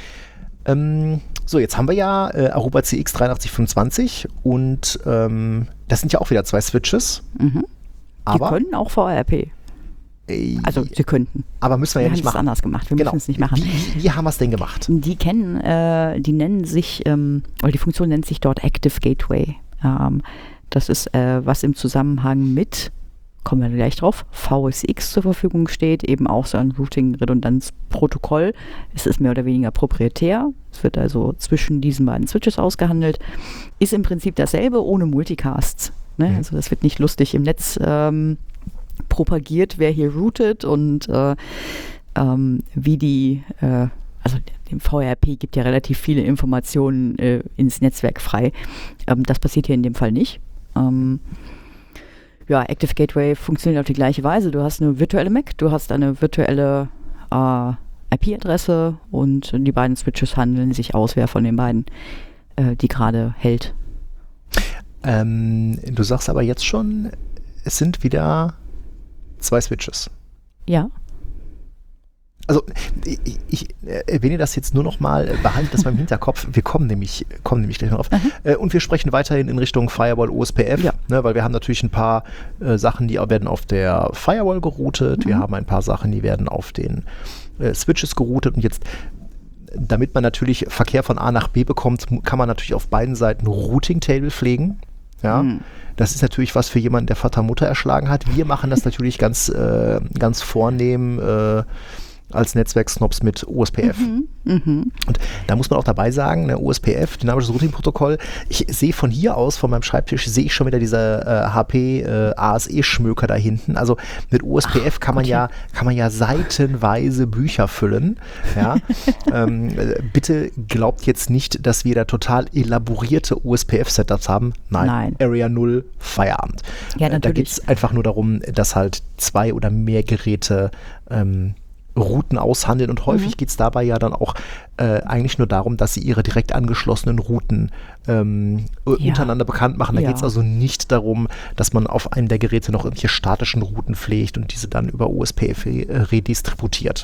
Ähm, so, jetzt haben wir ja äh, Aruba C X dreiundachtzig fünfundzwanzig und ähm, das sind ja auch wieder zwei Switches. Mhm. Die aber, können auch V R P. Äh, Also sie könnten. Aber müssen wir, wir ja nicht machen. Wir haben es anders gemacht. Wir genau. müssen es nicht machen. Wie, wie, wie haben wir es denn gemacht? Die kennen, äh, die nennen sich, ähm, oder die Funktion nennt sich dort Active Gateway. Ähm, das ist, äh, was im Zusammenhang mit, kommen wir gleich drauf, V S X zur Verfügung steht, eben auch so ein Routing-Redundanz-Protokoll. Es ist mehr oder weniger proprietär. Es wird also zwischen diesen beiden Switches ausgehandelt. Ist im Prinzip dasselbe, ohne Multicasts. Ne? Mhm. Also das wird nicht lustig im Netz ähm, propagiert, wer hier routet und äh, ähm, wie die, äh, also dem V R P gibt ja relativ viele Informationen äh, ins Netzwerk frei. Ähm, das passiert hier in dem Fall nicht. Ähm, ja, Active Gateway funktioniert auf die gleiche Weise. Du hast eine virtuelle M A C, du hast eine virtuelle äh, I P-Adresse und die beiden Switches handeln sich aus, wer von den beiden äh, die gerade hält. Ähm, du sagst aber jetzt schon, es sind wieder zwei Switches. Ja. Also ich, ich erwähne das jetzt nur noch mal, behalte das mal im Hinterkopf. Wir kommen nämlich, kommen nämlich gleich noch drauf. Mhm. Und wir sprechen weiterhin in Richtung Firewall O S P F, ja. ne, weil wir haben natürlich ein paar äh, Sachen, die werden auf der Firewall geroutet. Mhm. Wir haben ein paar Sachen, die werden auf den äh, Switches geroutet. Und jetzt, damit man natürlich Verkehr von A nach B bekommt, kann man natürlich auf beiden Seiten Routing-Table pflegen. Ja, mhm. Das ist natürlich was für jemanden, der Vater Mutter erschlagen hat. Wir machen das natürlich ganz, äh, ganz vornehm äh, als Netzwerksnobs mit O S P F. Mhm, mh. Und da muss man auch dabei sagen, ne, O S P F, dynamisches Routing-Protokoll, ich sehe von hier aus, von meinem Schreibtisch, sehe ich schon wieder diese äh, H P äh, A S E-Schmöker da hinten. Also mit O S P F Ach, kann man okay. ja kann man ja seitenweise Bücher füllen. Ja? ähm, bitte glaubt jetzt nicht, dass wir da total elaborierte O S P F-Setups haben. Nein, Nein. Area null, Feierabend. Ja, äh, da geht es einfach nur darum, dass halt zwei oder mehr Geräte ähm, Routen aushandeln und häufig mhm. geht es dabei ja dann auch äh, eigentlich nur darum, dass sie ihre direkt angeschlossenen Routen ähm, ja. untereinander bekannt machen. Da ja. geht es also nicht darum, dass man auf einem der Geräte noch irgendwelche statischen Routen pflegt und diese dann über O S P F redistributiert.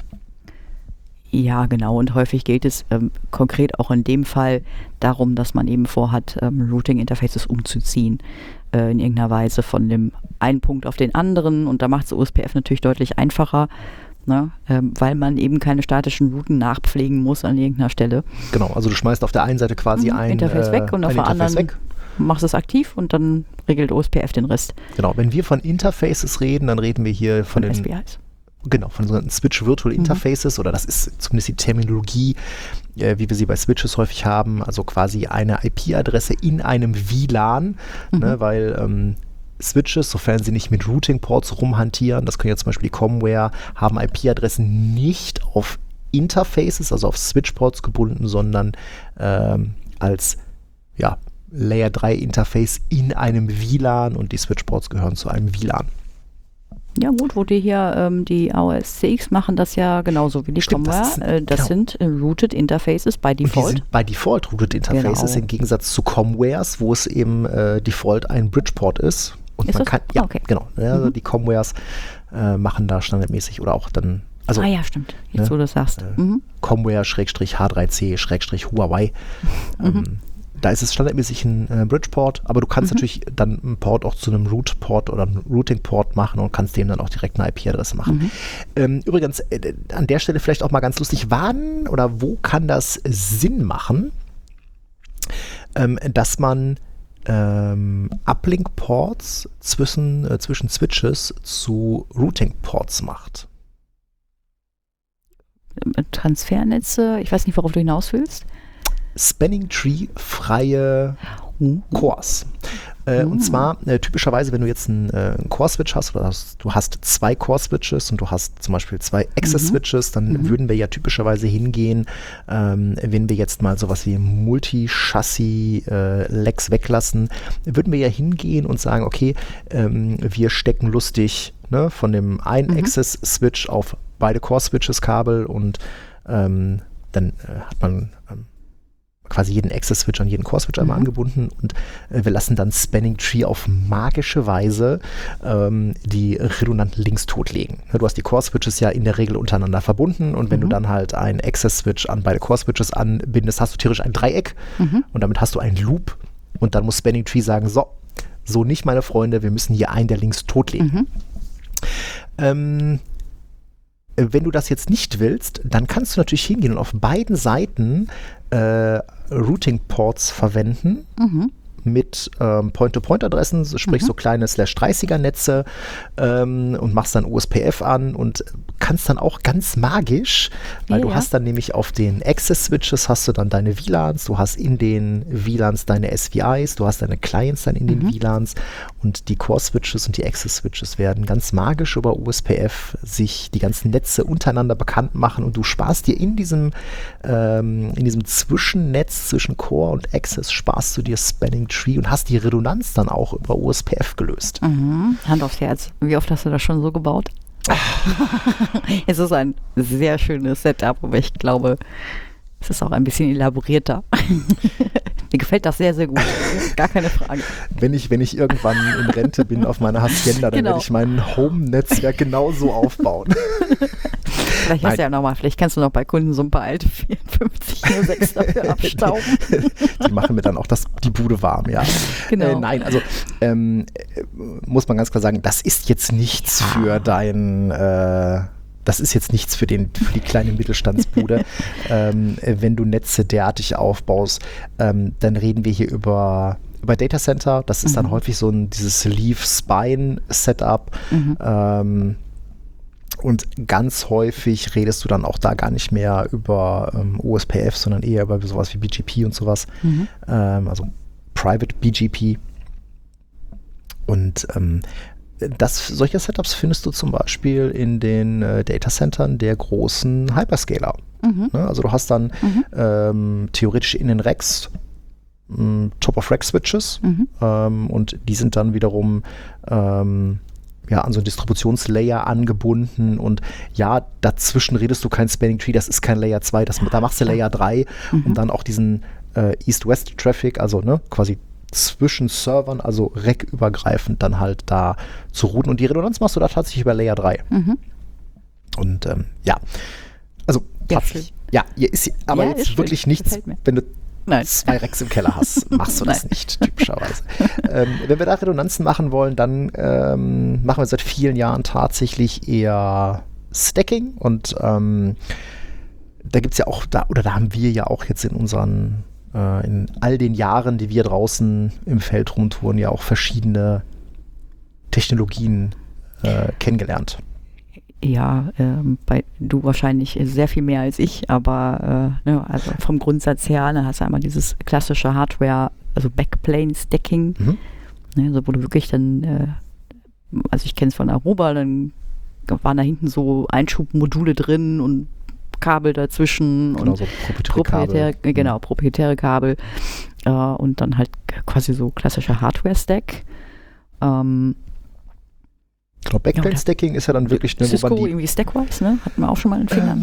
Ja, genau. Und häufig geht es ähm, konkret auch in dem Fall darum, dass man eben vorhat, ähm, Routing-Interfaces umzuziehen äh, in irgendeiner Weise von dem einen Punkt auf den anderen. Und da macht es O S P F natürlich deutlich einfacher. Ne, ähm, weil man eben keine statischen Routen nachpflegen muss an irgendeiner Stelle. Genau, also du schmeißt auf der einen Seite quasi mhm, ein Interface äh, weg und auf der anderen weg. Machst es aktiv und dann regelt O S P F den Rest. Genau, wenn wir von Interfaces reden, dann reden wir hier von, von den S V Is. Genau, von sogenannten Switch Virtual Interfaces mhm. oder das ist zumindest die Terminologie, äh, wie wir sie bei Switches häufig haben, also quasi eine I P-Adresse in einem V LAN, mhm. ne, weil ähm, Switches, sofern sie nicht mit Routing-Ports rumhantieren, das können ja zum Beispiel die Comware, haben I P-Adressen nicht auf Interfaces, also auf Switch-Ports gebunden, sondern ähm, als ja, Layer drei Interface in einem V LAN und die Switch-Ports gehören zu einem V LAN. Ja gut, wo die hier ähm, die A O S C X machen das ja genauso wie die Stimmt, Comware. Das, ist, äh, das genau. sind äh, Routed Interfaces by Default. Und die sind by Default Routed Interfaces genau. im Gegensatz zu Comwares, wo es eben äh, Default ein Bridgeport ist. Und ist man das? kann, ja, okay. genau. Ja, also mhm. die Comwares äh, machen da standardmäßig oder auch dann, also. Ah ja, stimmt. Jetzt, ne, wo du das sagst. Äh, mhm. Comware-H drei C Huawei. Mhm. Ähm, da ist es standardmäßig ein äh, Bridgeport, aber du kannst mhm. natürlich dann einen Port auch zu einem Root-Port oder einem Routing-Port machen und kannst dem dann auch direkt eine I P-Adresse machen. Mhm. Ähm, übrigens, äh, an der Stelle vielleicht auch mal ganz lustig, wann oder wo kann das Sinn machen, ähm, dass man Ähm, Uplink-Ports zwischen, äh, zwischen Switches zu Routing-Ports macht. Transfernetze, ich weiß nicht, worauf du hinaus willst. Spanning Tree-freie uh. Cores. Äh, uh. Und zwar äh, typischerweise, wenn du jetzt einen, äh, einen Core-Switch hast, oder hast, du hast zwei Core-Switches und du hast zum Beispiel zwei Access-Switches, dann mhm. würden wir ja typischerweise hingehen, ähm, wenn wir jetzt mal sowas wie Multi-Chassis-Lex äh, weglassen, würden wir ja hingehen und sagen, okay, ähm, wir stecken lustig ne, von dem einen mhm. Access-Switch auf beide Core-Switches Kabel und ähm, dann äh, hat man ähm, quasi jeden Access-Switch an jeden Core-Switch einmal Mhm. angebunden und äh, wir lassen dann Spanning Tree auf magische Weise ähm, die redundanten Links totlegen. Du hast die Core-Switches ja in der Regel untereinander verbunden und wenn Mhm. du dann halt einen Access-Switch an beide Core-Switches anbindest, hast du theoretisch ein Dreieck Mhm. und damit hast du einen Loop und dann muss Spanning Tree sagen, so, so nicht, meine Freunde, wir müssen hier einen der Links totlegen. Mhm. Ähm, wenn du das jetzt nicht willst, dann kannst du natürlich hingehen und auf beiden Seiten äh, Routing-Ports verwenden Mhm. mit ähm, Point-to-Point-Adressen, so- sprich Mhm. so kleine Slash dreißiger-Netze ähm, und machst dann U S P F an und kannst dann auch ganz magisch, weil Ja, du ja. hast dann nämlich auf den Access-Switches hast du dann deine V LANs, du hast in den V LANs deine S V Is, du hast deine Clients dann in den Mhm. V LANs und die Core-Switches und die Access-Switches werden ganz magisch über U S P F sich die ganzen Netze untereinander bekannt machen und du sparst dir in diesem ähm, in diesem Zwischennetz zwischen Core und Access sparst du dir Spanning Tree und hast die Redundanz dann auch über U S P F gelöst. Mhm. Hand aufs Herz. Wie oft hast du das schon so gebaut? Es ist ein sehr schönes Setup, aber ich glaube, es ist auch ein bisschen elaborierter. Mir gefällt das sehr, sehr gut. Gar keine Frage. Wenn ich, wenn ich irgendwann in Rente bin auf meiner Hacienda, dann Genau. werde ich mein Home-Netzwerk genauso aufbauen. Vielleicht hast du ja nochmal, vielleicht kannst du noch bei Kunden so ein paar alte vierundfünfzig null sechs dafür abstauben. Die machen mir dann auch das, die Bude warm, ja. Genau. Äh, nein, also ähm, äh, muss man ganz klar sagen, das ist jetzt nichts Ja. für dein, äh, das ist jetzt nichts für, den, für die kleine Mittelstandsbude. ähm, äh, wenn du Netze derartig aufbaust, ähm, dann reden wir hier über, über Data Center. Das ist dann Mhm. häufig so ein dieses Leaf-Spine-Setup. Mhm. Ähm, und ganz häufig redest du dann auch da gar nicht mehr über ähm, O S P F, sondern eher über sowas wie B G P und sowas. Mhm. Ähm, also Private B G P. Und ähm, das, solche Setups findest du zum Beispiel in den äh, Datacentern der großen Hyperscaler. Mhm. Ne? Also du hast dann Mhm. ähm, theoretisch in den Racks m, Top-of-Rack-Switches Mhm. ähm, und die sind dann wiederum ähm, ja, an so einen Distributionslayer angebunden und ja, dazwischen redest du kein Spanning Tree, das ist kein Layer zwei, das, da machst du Layer drei, Mhm. um dann auch diesen äh, East-West-Traffic, also ne, quasi zwischen Servern, also rackübergreifend dann halt da zu routen und die Redundanz machst du da tatsächlich über Layer drei. Mhm. Und ähm, ja, also Ja, tatsächlich, ja, hier ist aber Ja, jetzt ist schön. wirklich nichts, Gefällt mir. wenn du Nein. zwei Racks im Keller hast, machst du das Nein. nicht, typischerweise. ähm, wenn wir da Redundanzen machen wollen, dann ähm, machen wir seit vielen Jahren tatsächlich eher Stacking und ähm, da gibt es ja auch, da, oder da haben wir ja auch jetzt in unseren, äh, in all den Jahren, die wir draußen im Feld rumtouren, ja auch verschiedene Technologien äh, kennengelernt. Ja, ähm, bei du wahrscheinlich sehr viel mehr als ich, aber äh, ne, also vom Grundsatz her, ne, hast du einmal dieses klassische Hardware, also Backplane-Stacking, Mhm. ne, also wo du wirklich dann, äh, also ich kenne es von Aruba, dann waren da hinten so Einschubmodule drin und Kabel dazwischen Genau, und so proprietäre proprietäre, Kabel. äh, genau, proprietäre Kabel äh, und dann halt quasi so klassischer Hardware-Stack. Ähm, Genau, Backplane-Stacking ist ja dann wirklich, ne, wo Cisco man die irgendwie Stackwise, ne? Hatten wir auch schon mal in Fingern.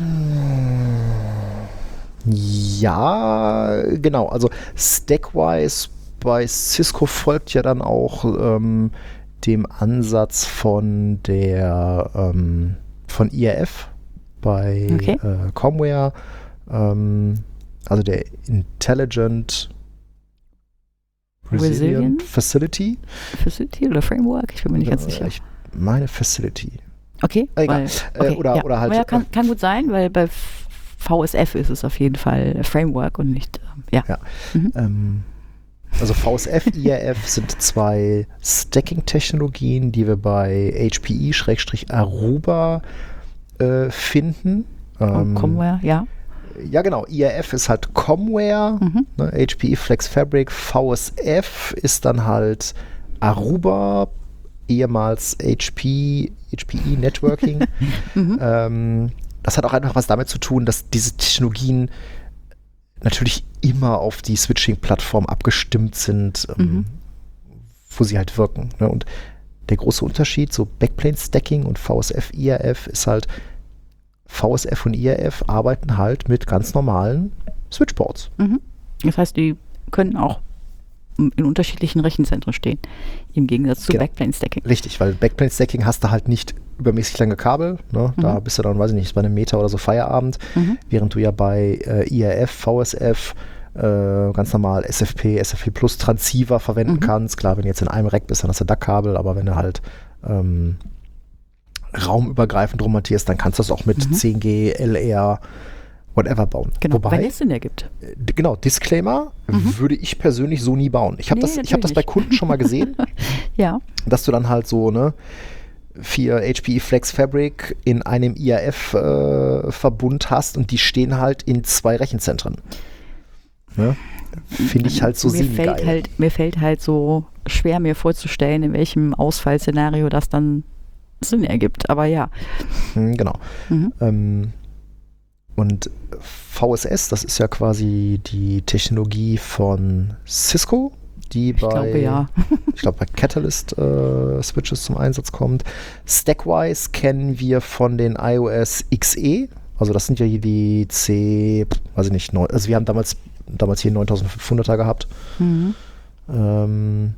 Ja, genau. Also Stackwise bei Cisco folgt ja dann auch ähm, dem Ansatz von der ähm, von I R F bei Okay. äh, Comware, ähm, also der Intelligent Resilient, Resilient? Facility. Facility oder Framework? Ich bin mir nicht ganz Äh, sicher. Ich meine Facility. Okay, Egal. weil, Äh, okay, oder- ja. oder halt- Aber ja, kann, kann gut sein, weil bei V S F ist es auf jeden Fall Framework und nicht, ähm, ja. Ja. Mhm. Ähm, also V S F, I R F sind zwei Stacking-Technologien, die wir bei H P E-Aruba äh, finden. Und Ähm, Comware, ja. Ja, genau. I R F ist halt Comware, Mhm. ne, H P E Flex Fabric. V S F ist dann halt Aruba, ehemals H P, H P E Networking. Mhm. ähm, das hat auch einfach was damit zu tun, dass diese Technologien natürlich immer auf die Switching-Plattform abgestimmt sind, ähm, Mhm. wo sie halt wirken. Ne? Und der große Unterschied, so Backplane-Stacking und V S F, I R F, ist halt, V S F und I R F arbeiten halt mit ganz normalen Switchports. Mhm. Das heißt, die können auch in unterschiedlichen Rechenzentren stehen, im Gegensatz zu Genau. Backplane-Stacking. Richtig, weil Backplane-Stacking hast du halt nicht übermäßig lange Kabel. Ne? Da Mhm. bist du dann, weiß ich nicht, bei einem Meter oder so Feierabend. Mhm. Während du ja bei äh, I R F, V S F, äh, ganz normal S F P, S F P Plus Transceiver verwenden Mhm. kannst. Klar, wenn du jetzt in einem Rack bist, dann hast du D A C-Kabel, aber wenn du halt ähm, raumübergreifend rummontierst, dann kannst du das auch mit Mhm. zehn G, L R, whatever bauen. Genau, Wobei, wenn es Sinn ergibt. äh, genau, Disclaimer, Mhm. würde ich persönlich so nie bauen. Ich habe Nee, das, ich hab das bei natürlich Kunden schon mal gesehen, Ja. dass du dann halt so, ne, vier H P E Flex Fabric in einem I R F-Verbund hast und die stehen halt in zwei Rechenzentren. Ne? Finde ich halt so mir fällt semi-geil. halt Mir fällt halt so schwer, mir vorzustellen, in welchem Ausfallszenario das dann Sinn ergibt. Aber ja. Hm, genau. Mhm. Ähm, und V S S, das ist ja quasi die Technologie von Cisco, die Ich bei, glaube, ja. ich glaube, bei Catalyst äh, Switches zum Einsatz kommt. Stackwise kennen wir von den iOS X E. Also das sind ja hier die C, weiß ich nicht, neun, also wir haben damals, damals hier neuntausendfünfhunderter gehabt. Mhm. Ähm,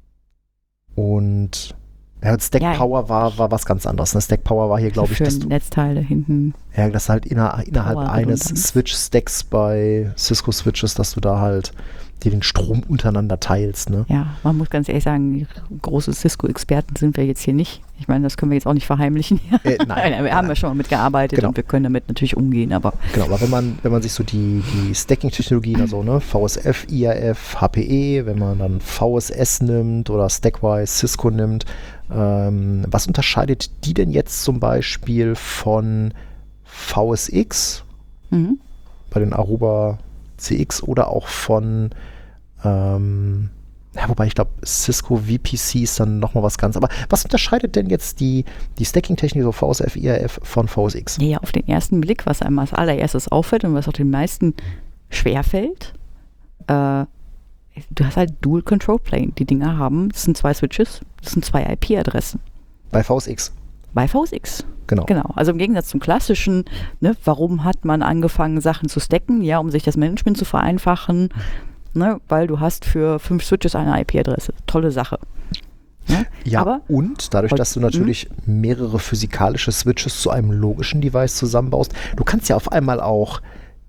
und ja, Stack Ja. Power war, war was ganz anderes. Ne? Stack Power war hier, glaube ich, Für dass du, Netzteile hinten. ja, dass halt inner, innerhalb Power eines redundant. Switch-Stacks bei Cisco-Switches, dass du da halt dir den Strom untereinander teilst. Ne? Ja, man muss ganz ehrlich sagen, große Cisco-Experten sind wir jetzt hier nicht. Ich meine, das können wir jetzt auch nicht verheimlichen. Äh, nein, wir haben nein. ja schon mal mitgearbeitet Genau. und wir können damit natürlich umgehen, aber Genau, aber wenn man, wenn man sich so die, die Stacking-Technologien, also ne, V S F, I R F, H P E, wenn man dann V S S nimmt oder Stackwise, Cisco nimmt, ähm, was unterscheidet die denn jetzt zum Beispiel von V S X mhm. bei den Aruba C X oder auch von, ähm, ja, wobei ich glaube, Cisco V P C ist dann nochmal was ganz. Aber was unterscheidet denn jetzt die, die Stacking-Technik, so V S F, I R F von V S X? Ja, auf den ersten Blick, was einem als allererstes auffällt und was auch den meisten schwerfällt, äh, du hast halt Dual Control Plane. Die Dinger haben, das sind zwei Switches, das sind zwei I P-Adressen. Bei V S X, Bei V S X. genau. Genau. Also im Gegensatz zum klassischen, ne, warum hat man angefangen, Sachen zu stacken? Ja, um sich das Management zu vereinfachen, ne, weil du hast für fünf Switches eine I P-Adresse. Tolle Sache. Ne? Ja, Aber und dadurch, dass du natürlich mehrere physikalische Switches zu einem logischen Device zusammenbaust, du kannst ja auf einmal auch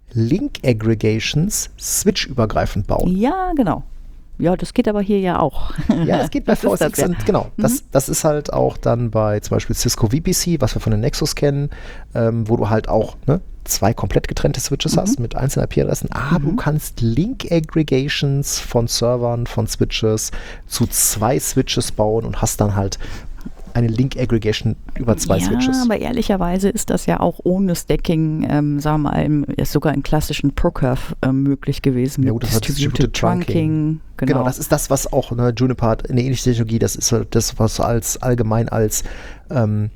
Link-Aggregations switch-übergreifend bauen. ja, genau. Ja, das geht aber hier ja auch. Ja, es geht bei Das ist V S X das, ja. und genau, das, das ist halt auch dann bei zum Beispiel Cisco V P C, was wir von den Nexus kennen, ähm, wo du halt auch ne, zwei komplett getrennte Switches Mhm. hast mit einzelnen I P-Adressen, aber du kannst Link-Aggregations von Servern, von Switches zu zwei Switches bauen und hast dann halt eine Link-Aggregation über zwei ja, Switches. aber ehrlicherweise ist das ja auch ohne Stacking, ähm, sagen wir mal, im, ist sogar in klassischen Procurve ähm, möglich gewesen. Ja, Mit gut, das war Distributed Distributed Trunking. Trunking. Genau. Genau, das ist das, was auch ne, Juniper hat, eine ähnliche Technologie, das ist halt das, was als allgemein als ähm,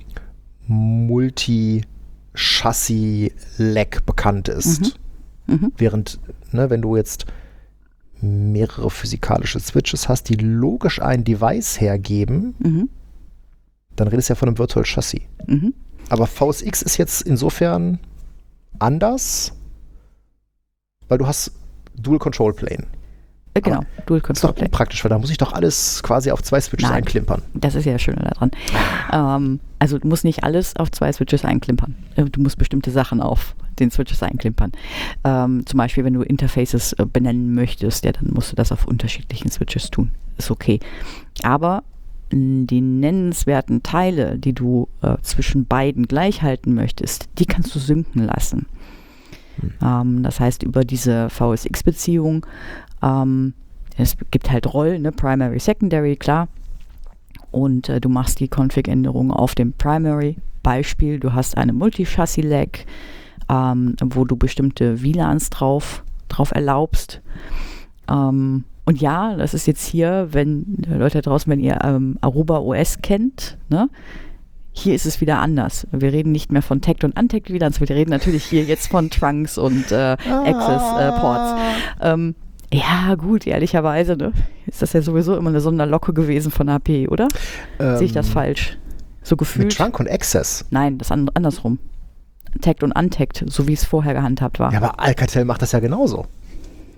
Multi-Chassis-Lag bekannt ist. Mhm. Während, ne, wenn du jetzt mehrere physikalische Switches hast, die logisch ein Device hergeben, Mhm. dann redest du ja von einem Virtual Chassis. Mhm. Aber V S X ist jetzt insofern anders, weil du hast Dual Control Plane. Äh, genau, Dual Das ist Control doch Plane. unpraktisch, weil da muss ich doch alles quasi auf zwei Switches Nein. einklimpern. Das ist ja das Schöne daran. Ähm, also du musst nicht alles auf zwei Switches einklimpern. Äh, Du musst bestimmte Sachen auf den Switches einklimpern. Ähm, zum Beispiel, wenn du Interfaces äh, benennen möchtest, ja, dann musst du das auf unterschiedlichen Switches tun. Ist okay. Aber mh, die nennenswerten Teile, die du äh, zwischen beiden gleich halten möchtest, die kannst du synken lassen. Ähm, das heißt, über diese V S X-Beziehung, ähm, es gibt halt Rollen, ne? Primary, Secondary, klar. Und äh, du machst die Config-Änderung auf dem Primary. Beispiel, du hast eine Multi-Chassis-Lag, ähm, wo du bestimmte V LANs drauf, drauf erlaubst. Ähm, und ja, das ist jetzt hier, wenn äh, Leute da draußen, wenn ihr ähm, Aruba O S kennt, ne? Hier ist es wieder anders. Wir reden nicht mehr von Tagged und Untagged V LANs, wir reden natürlich hier jetzt von Trunks und äh, Access-Ports. Ähm, ja, gut, ehrlicherweise, ne? Ist das ja sowieso immer eine Sonderlocke gewesen von H P, oder? Ähm, Sehe ich das falsch? So Mit gefühlt? Trunk und Access. Nein, das and andersrum. Tagged und Untagged, so wie es vorher gehandhabt war. Ja, aber Alcatel macht das ja genauso.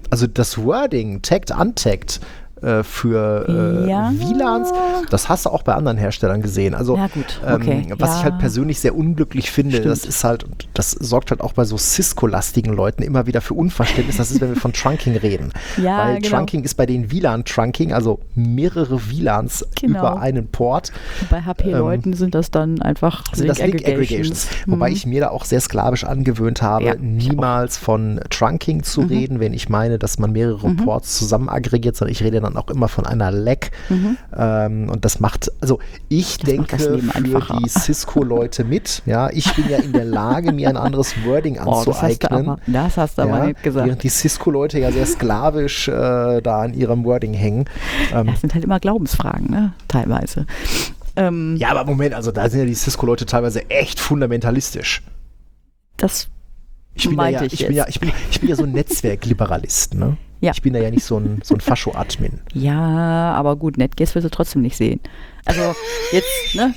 also das Wording, tagged, untagged, äh, für äh, Ja. V LANs, das hast du auch bei anderen Herstellern gesehen. Also Ja, gut, okay. ähm, was Ja. ich halt persönlich sehr unglücklich finde, Stimmt. das ist halt, und das sorgt halt auch bei so Cisco-lastigen Leuten immer wieder für Unverständnis. Das ist, wenn wir von Trunking reden. Ja, Weil genau. Trunking ist bei den V LAN-Trunking, also mehrere V LANs Genau. über einen Port. Bei H P-Leuten Ähm, sind das dann einfach sind das Link Aggregations. Aggregations. Wobei Mhm. ich mir da auch sehr sklavisch angewöhnt habe, Ja, ich niemals von Trunking zu Mhm. reden, wenn ich meine, dass man mehrere Mhm. Ports zusammen aggregiert, sondern ich rede dann auch immer von einer L A C. Mhm. Ähm, und das macht, also ich Das macht das denke Leben für einfacher. die Cisco-Leute mit. Ja, ich bin ja in der Lage, mir ein anderes Wording Oh, das hast du anzueignen. aber, das hast du aber Ja, nicht gesagt. während die Cisco-Leute ja sehr sklavisch äh, da an ihrem Wording hängen. Ähm, Das sind halt immer Glaubensfragen, ne? Teilweise. Ähm, ja, aber Moment, also da sind ja die Cisco-Leute teilweise echt fundamentalistisch. Das Ich bin, ja, meinte ja, ich ich, bin ja, jetzt. ich, bin, ich bin ja so ein Netzwerkliberalist, ne? Ja. Ich bin da ja nicht so ein, so ein Fascho-Admin. Ja, aber gut, Netgears willst du trotzdem nicht sehen. Also jetzt, ne?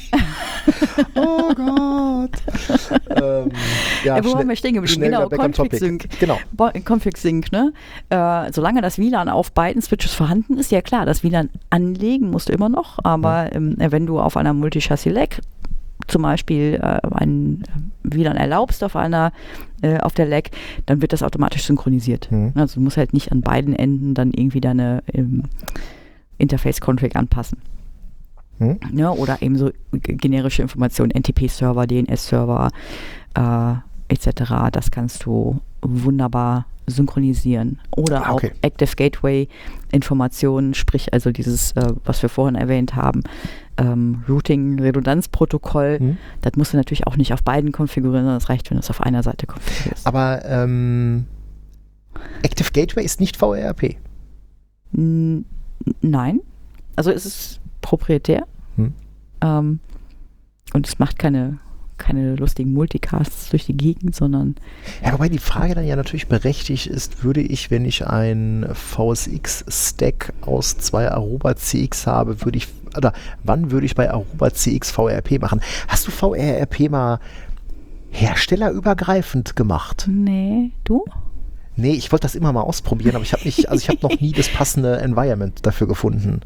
Oh Gott. ähm, ja, Ja, wo schnell- waren wir stehen geblieben? schnell Genau, wieder back on topic. Config-Sync. Genau. Bo- Config-Sync, ne? Äh, solange das W LAN auf beiden Switches vorhanden ist, ja klar, das W LAN anlegen musst du immer noch, aber ähm, wenn du auf einer Multichassis-L A C zum Beispiel äh, ein W LAN erlaubst auf einer äh, auf der L A C, dann wird das automatisch synchronisiert. Mhm. Also du musst halt nicht an beiden Enden dann irgendwie deine ähm, Interface-Config anpassen. Hm? Ja, oder eben so g- generische Informationen, N T P-Server, D N S-Server äh, et cetera. Das kannst du wunderbar synchronisieren. Oder Ah, okay. auch Active Gateway-Informationen, sprich also dieses, äh, was wir vorhin erwähnt haben, ähm, Routing-Redundanzprotokoll. Hm? Das musst du natürlich auch nicht auf beiden konfigurieren, sondern es reicht, wenn du es auf einer Seite konfigurierst. Aber ähm, Active Gateway ist nicht V R R P. N- Nein. Also es ist proprietär. Hm. Ähm, und es macht keine, keine lustigen Multicasts durch die Gegend, sondern Ja, wobei die Frage dann ja natürlich berechtigt ist, würde ich, wenn ich ein V S X-Stack aus zwei Aruba C X habe, würde ich, oder wann würde ich bei Aruba C X V R R P machen? Hast du V R R P mal herstellerübergreifend gemacht? nee, du? Nee, ich wollte das immer mal ausprobieren, aber ich habe nicht, also ich habe noch nie das passende Environment dafür gefunden.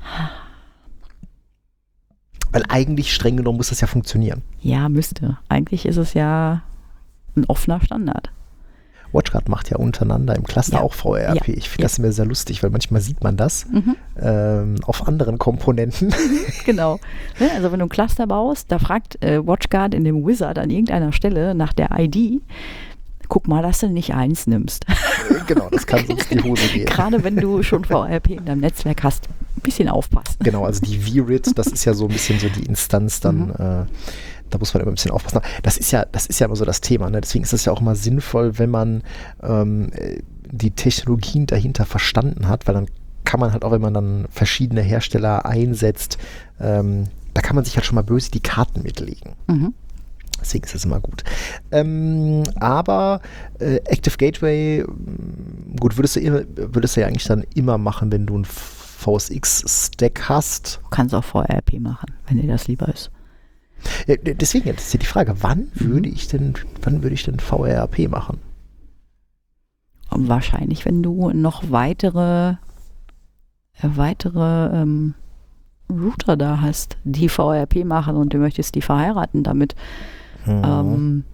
Weil eigentlich streng genommen muss das ja funktionieren. Ja, müsste. Eigentlich ist es ja ein offener Standard. WatchGuard macht ja untereinander im Cluster Ja. auch V R R P. Ja. Ich finde Ja. das immer sehr lustig, weil manchmal sieht man das Mhm. ähm, auf anderen Komponenten. Genau. Ne, also wenn du ein Cluster baust, da fragt äh, WatchGuard in dem Wizard an irgendeiner Stelle nach der I D, guck mal, dass du nicht eins nimmst. Genau, das kann sonst in die Hose gehen. Gerade wenn du schon V R R P in deinem Netzwerk hast, ein bisschen aufpassen. Genau, also die V R I T, das ist ja so ein bisschen so die Instanz dann, Mhm. äh, da muss man immer ein bisschen aufpassen. Das ist ja, das ist ja immer so das Thema, ne? Deswegen ist es ja auch immer sinnvoll, wenn man ähm, äh, die Technologien dahinter verstanden hat, weil dann kann man halt auch, wenn man dann verschiedene Hersteller einsetzt, ähm, da kann man sich halt schon mal böse die Karten mitlegen. Mhm. Deswegen ist das immer gut. Ähm, aber äh, Active Gateway, mh, gut, würdest du, immer, würdest du ja eigentlich dann immer machen, wenn du ein V S X-Stack hast. Du kannst auch V R R P machen, wenn dir das lieber ist. Ja, d- deswegen ist ja die Frage, wann würde ich denn, wann würde ich denn V R R P machen? Und wahrscheinlich, wenn du noch weitere, äh, weitere ähm, Router da hast, die V R R P machen und du möchtest die verheiraten damit. Mhm. Ähm,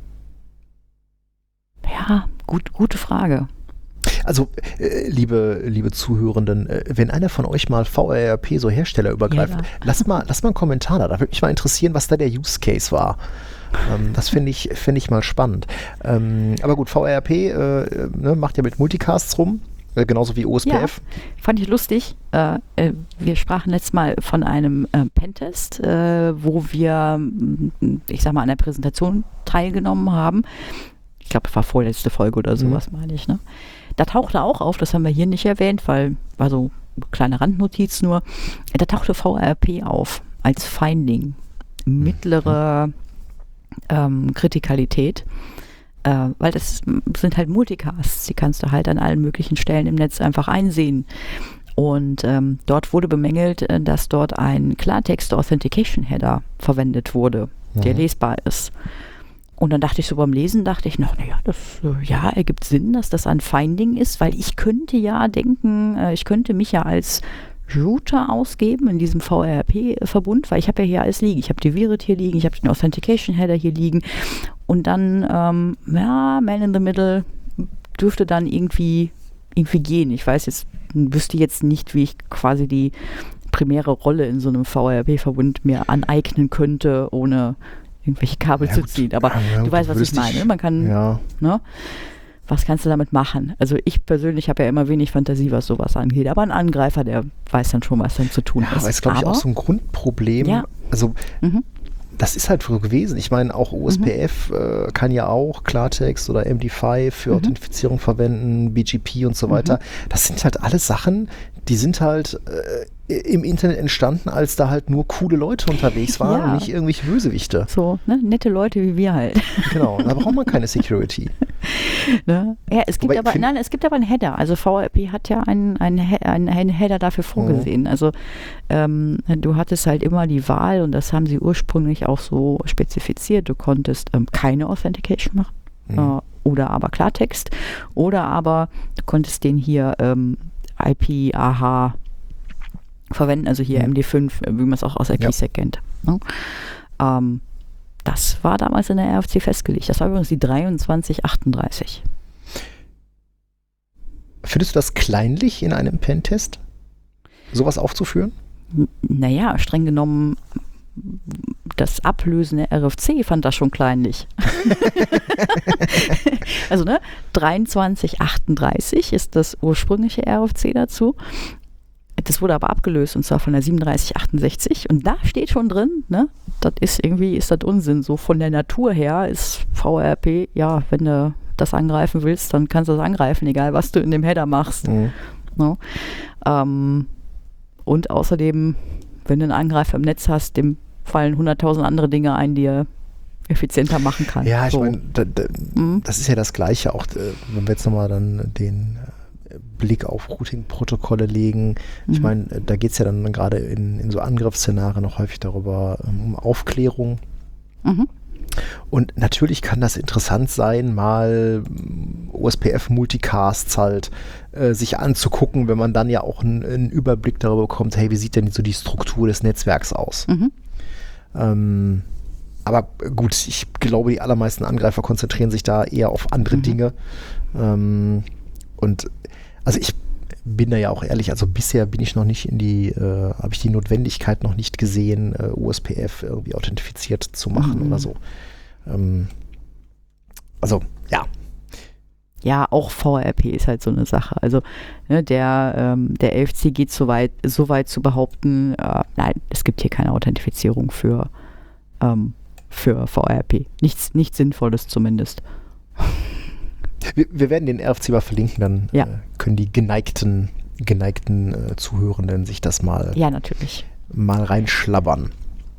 ja, gut, gute Frage. Also, äh, liebe, liebe Zuhörenden, äh, wenn einer von euch mal V R R P so herstellerübergreifend, Ja, ja. lasst mal, lasst mal einen Kommentar da. Da würde mich mal interessieren, was da der Use Case war. Ähm, das finde ich, find ich mal spannend. Ähm, aber gut, V R R P äh, ne, macht ja mit Multicasts rum, äh, genauso wie O S P F. Fand ich lustig. Äh, äh, wir sprachen letztes Mal von einem äh, Pentest, äh, wo wir, m, ich sag mal, an der Präsentation teilgenommen haben. Ich glaube, das war vorletzte Folge oder sowas, meine ich. Ne? Da tauchte auch auf, das haben wir hier nicht erwähnt, weil war so eine kleine Randnotiz nur. Da tauchte V R R P auf als Finding. Mittlere ähm, Kritikalität. Äh, weil das sind halt Multicasts, die kannst du halt an allen möglichen Stellen im Netz einfach einsehen. Und ähm, dort wurde bemängelt, äh, dass dort ein Klartext Authentication Header verwendet wurde, der Mhm. lesbar ist. Und dann dachte ich so beim Lesen, dachte ich noch, naja, das äh, ja, ergibt Sinn, dass das ein Finding ist, weil ich könnte ja denken, äh, ich könnte mich ja als Router ausgeben in diesem V R P-Verbund, weil ich habe ja hier alles liegen. Ich habe die Virit hier liegen, ich habe den Authentication-Header hier liegen und dann, ähm, ja, Man in the Middle dürfte dann irgendwie, irgendwie gehen. Ich weiß jetzt, wüsste jetzt nicht, wie ich quasi die primäre Rolle in so einem V R P-Verbund mir aneignen könnte, ohne irgendwelche Kabel Ja, zu gut. ziehen. Aber Ja, du gut, weißt, was ich würdest dich- meine. Man kann, Ja. ne? Was kannst du damit machen? Also ich persönlich habe ja immer wenig Fantasie, was sowas angeht. Aber ein Angreifer, der weiß dann schon, was dann zu tun Ja, ist. aber ist, glaube ich, auch so ein Grundproblem. Ja. Also, Mhm. das ist halt so gewesen. Ich meine, auch O S P F äh, kann ja auch Klartext oder M D fünf für Mhm. Authentifizierung verwenden, B G P und so weiter. Das sind halt alles Sachen, die sind halt äh, im Internet entstanden, als da halt nur coole Leute unterwegs waren Ja. und nicht irgendwelche Bösewichte. So, ne? Nette Leute wie wir halt. Genau, da braucht man keine Security. Ne? Ja, es gibt Wobei, aber, find- nein, es gibt aber einen Header. Also V R P hat ja einen, einen, He- einen, einen Header dafür vorgesehen. Also ähm, du hattest halt immer die Wahl und das haben sie ursprünglich auch so spezifiziert. Du konntest ähm, keine Authentication machen Mhm. äh, oder aber Klartext oder aber du konntest den hier ähm, I P A H verwenden, also hier Mhm. M D fünf, äh, wie man es auch aus I P sec kennt. Ne? Ähm, das war damals in der R F C festgelegt. Das war übrigens die dreiundzwanzig achtunddreißig. Findest du das kleinlich in einem Pentest, sowas aufzuführen? N- Naja, streng genommen, das Ablösen der R F C fand das schon kleinlich. Also, ne, dreiundzwanzig achtunddreißig ist das ursprüngliche R F C dazu. Das wurde aber abgelöst und zwar von der siebenunddreißig achtundsechzig und da steht schon drin, ne, das ist irgendwie, ist das Unsinn. So von der Natur her ist V R P, ja, wenn du das angreifen willst, dann kannst du das angreifen, egal was du in dem Header machst. Mhm. Ne? Ähm, und außerdem, wenn du einen Angreifer im Netz hast, dem fallen hunderttausend andere Dinge ein, die er effizienter machen kann. Ja, ich So. meine, da, da, Mhm. das ist ja das Gleiche, auch äh, wenn wir jetzt nochmal dann den äh, Blick auf Routing-Protokolle legen. Ich Mhm. meine, äh, da geht es ja dann gerade in, in so Angriffsszenarien noch häufig darüber, ähm, um Aufklärung. Mhm. Und natürlich kann das interessant sein, mal mm, O S P F-Multicasts halt äh, sich anzugucken, wenn man dann ja auch einen, einen Überblick darüber bekommt, hey, wie sieht denn so die Struktur des Netzwerks aus? Mhm. Ähm, aber gut, ich glaube, die allermeisten Angreifer konzentrieren sich da eher auf andere Mhm. Dinge. Ähm, und also ich bin da ja auch ehrlich, also bisher bin ich noch nicht in die, äh, habe ich die Notwendigkeit noch nicht gesehen, äh, O S P F irgendwie authentifiziert zu machen Mhm. oder so. Ähm, also, ja. Ja, auch V R P ist halt so eine Sache. Also ne, der, ähm, der L F C geht so weit, so weit zu behaupten, äh, nein, es gibt hier keine Authentifizierung für, ähm, für V R P. Nichts, nichts Sinnvolles zumindest. Wir, wir werden den R F C mal verlinken, dann Ja. äh, können die geneigten, geneigten äh, Zuhörenden sich das mal Ja, natürlich. mal reinschlabbern.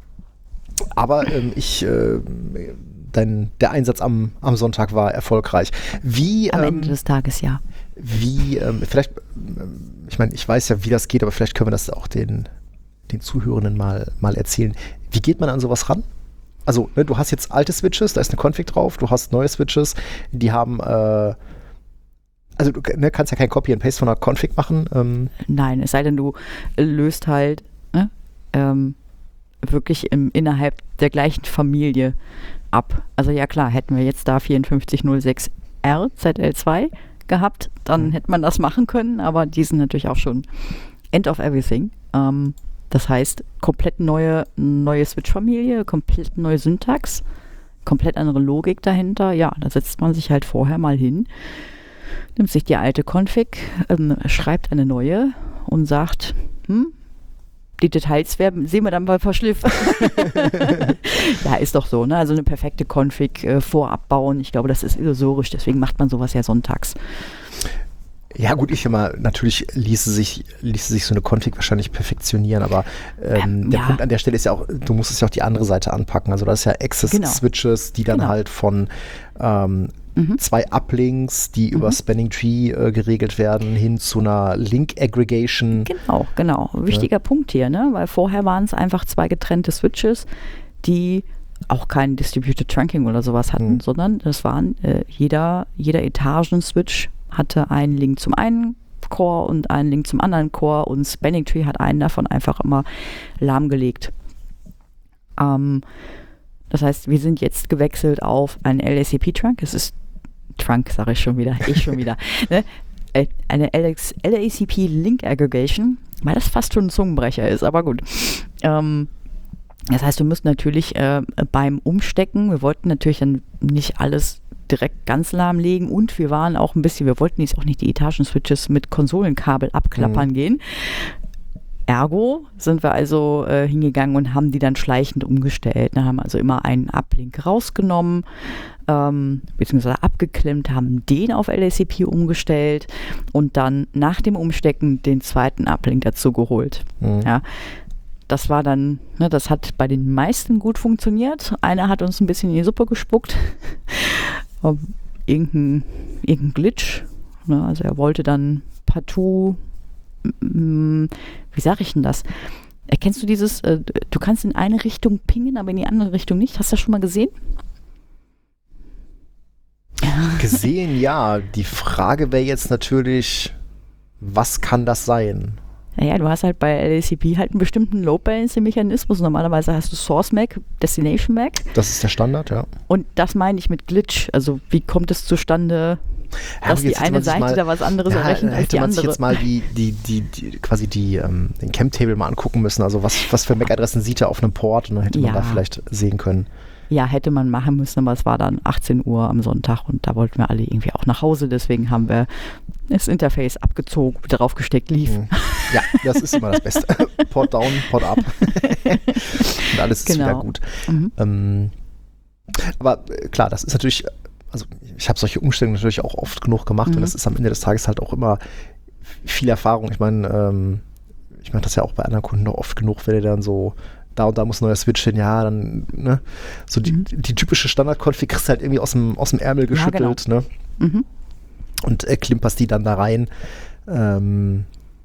Aber ähm, ich, äh, dein, der Einsatz am, am Sonntag war erfolgreich. Wie, Am ähm, Ende des Tages, ja. wie, ähm, vielleicht, ähm, ich meine, ich weiß ja, wie das geht, aber vielleicht können wir das auch den, den Zuhörenden mal, mal erzählen. Wie geht man an sowas ran? Also, ne, du hast jetzt alte Switches, da ist eine Config drauf, du hast neue Switches, die haben, äh, also du ne, kannst ja kein Copy and Paste von einer Config machen. Ähm, Nein, es sei denn, du löst halt ne, ähm, wirklich im, innerhalb der gleichen Familie ab. Also ja klar, hätten wir jetzt da vierundfünfzig null sechs R Z L zwei gehabt, dann Mhm. hätte man das machen können, aber die sind natürlich auch schon End of Everything. Ähm, das heißt, komplett neue, neue Switch-Familie, komplett neue Syntax, komplett andere Logik dahinter. Ja, da setzt man sich halt vorher mal hin, nimmt sich die alte Config, ähm, schreibt eine neue und sagt, hm, die Details werden, sehen wir dann bei Verschliff. Ja, ist doch so, ne? Also eine perfekte Config äh, vorab bauen, ich glaube, das ist illusorisch, deswegen macht man sowas ja sonntags. Ja gut, ich immer, natürlich ließe sich, ließe sich so eine Config wahrscheinlich perfektionieren, aber ähm, Ähm, der ja. Punkt an der Stelle ist ja auch, du musst es ja auch die andere Seite anpacken. Also das ist ja Access-Switches, die dann Genau. halt von ähm, Mhm. zwei Uplinks, die Mhm. über Spanning Tree äh, geregelt werden, hin zu einer Link-Aggregation. Genau, genau. Wichtiger Punkt hier, ne? Weil vorher waren es einfach zwei getrennte Switches, die auch kein Distributed Trunking oder sowas hatten, Mhm. sondern das waren äh, jeder, jeder Etagen-Switch hatte einen Link zum einen Core und einen Link zum anderen Core und Spanning Tree hat einen davon einfach immer lahmgelegt. Ähm, das heißt, wir sind jetzt gewechselt auf einen L A C P-Trunk. Es ist Trunk, sage ich schon wieder, ich schon wieder. Ne? Äh, Eine L A C P Link Aggregation, weil das fast schon ein Zungenbrecher ist, aber gut. Ähm, das heißt, wir müssen natürlich äh, beim Umstecken, wir wollten natürlich dann nicht alles direkt ganz lahmlegen und wir waren auch ein bisschen, wir wollten jetzt auch nicht die Etagen-Switches mit Konsolenkabel abklappern Mhm. gehen. Ergo sind wir also äh, hingegangen und haben die dann schleichend umgestellt. Wir haben also immer einen Uplink rausgenommen, ähm, beziehungsweise abgeklemmt, haben den auf L A C P umgestellt und dann nach dem Umstecken den zweiten Uplink dazu geholt. Mhm. Ja. Das war dann, ne, das hat bei den meisten gut funktioniert. Einer hat uns ein bisschen in die Suppe gespuckt. irgendein, irgendein Glitch. Ne, also er wollte dann partout, mm, wie sage ich denn das? Erkennst du dieses, äh, du kannst in eine Richtung pingen, aber in die andere Richtung nicht? Hast du das schon mal gesehen? Gesehen, ja. Die Frage wäre jetzt natürlich, was kann das sein? Naja, du hast halt bei L A C P halt einen bestimmten Load-Balancing-Mechanismus. Normalerweise hast du Source-M A C, Destination-M A C. Das ist der Standard, ja. Und das meine ich mit Glitch. Also wie kommt es zustande, Ja, dass aber die jetzt hätte eine man sich Seite mal- da was anderes Ja, errechnet als hätte die man sich andere? jetzt mal die, die, die, die quasi die, ähm, den Camp-Table mal angucken müssen. Also was, was für M A C-Adressen sieht er auf einem Port und dann hätte man Ja. da vielleicht sehen können. Ja, hätte man machen müssen, aber es war dann achtzehn Uhr am Sonntag und da wollten wir alle irgendwie auch nach Hause. Deswegen haben wir das Interface abgezogen, draufgesteckt, lief. Mhm. Ja, das ist immer das Beste. Port down, Port up. Und alles ist Genau. wieder gut. Mhm. Ähm, aber äh, klar, das ist natürlich, also ich habe solche Umstellungen natürlich auch oft genug gemacht Mhm. und das ist am Ende des Tages halt auch immer viel Erfahrung. Ich meine, ähm, ich mache das ja auch bei anderen Kunden noch oft genug, wenn ihr dann so da und da muss ein neuer Switch hin, ja, dann, ne, so die, Mhm. die typische Standard-Config kriegst du halt irgendwie aus dem, aus dem Ärmel Ja, geschüttelt, ne, Mhm. und äh, klimperst die dann da rein. Ähm,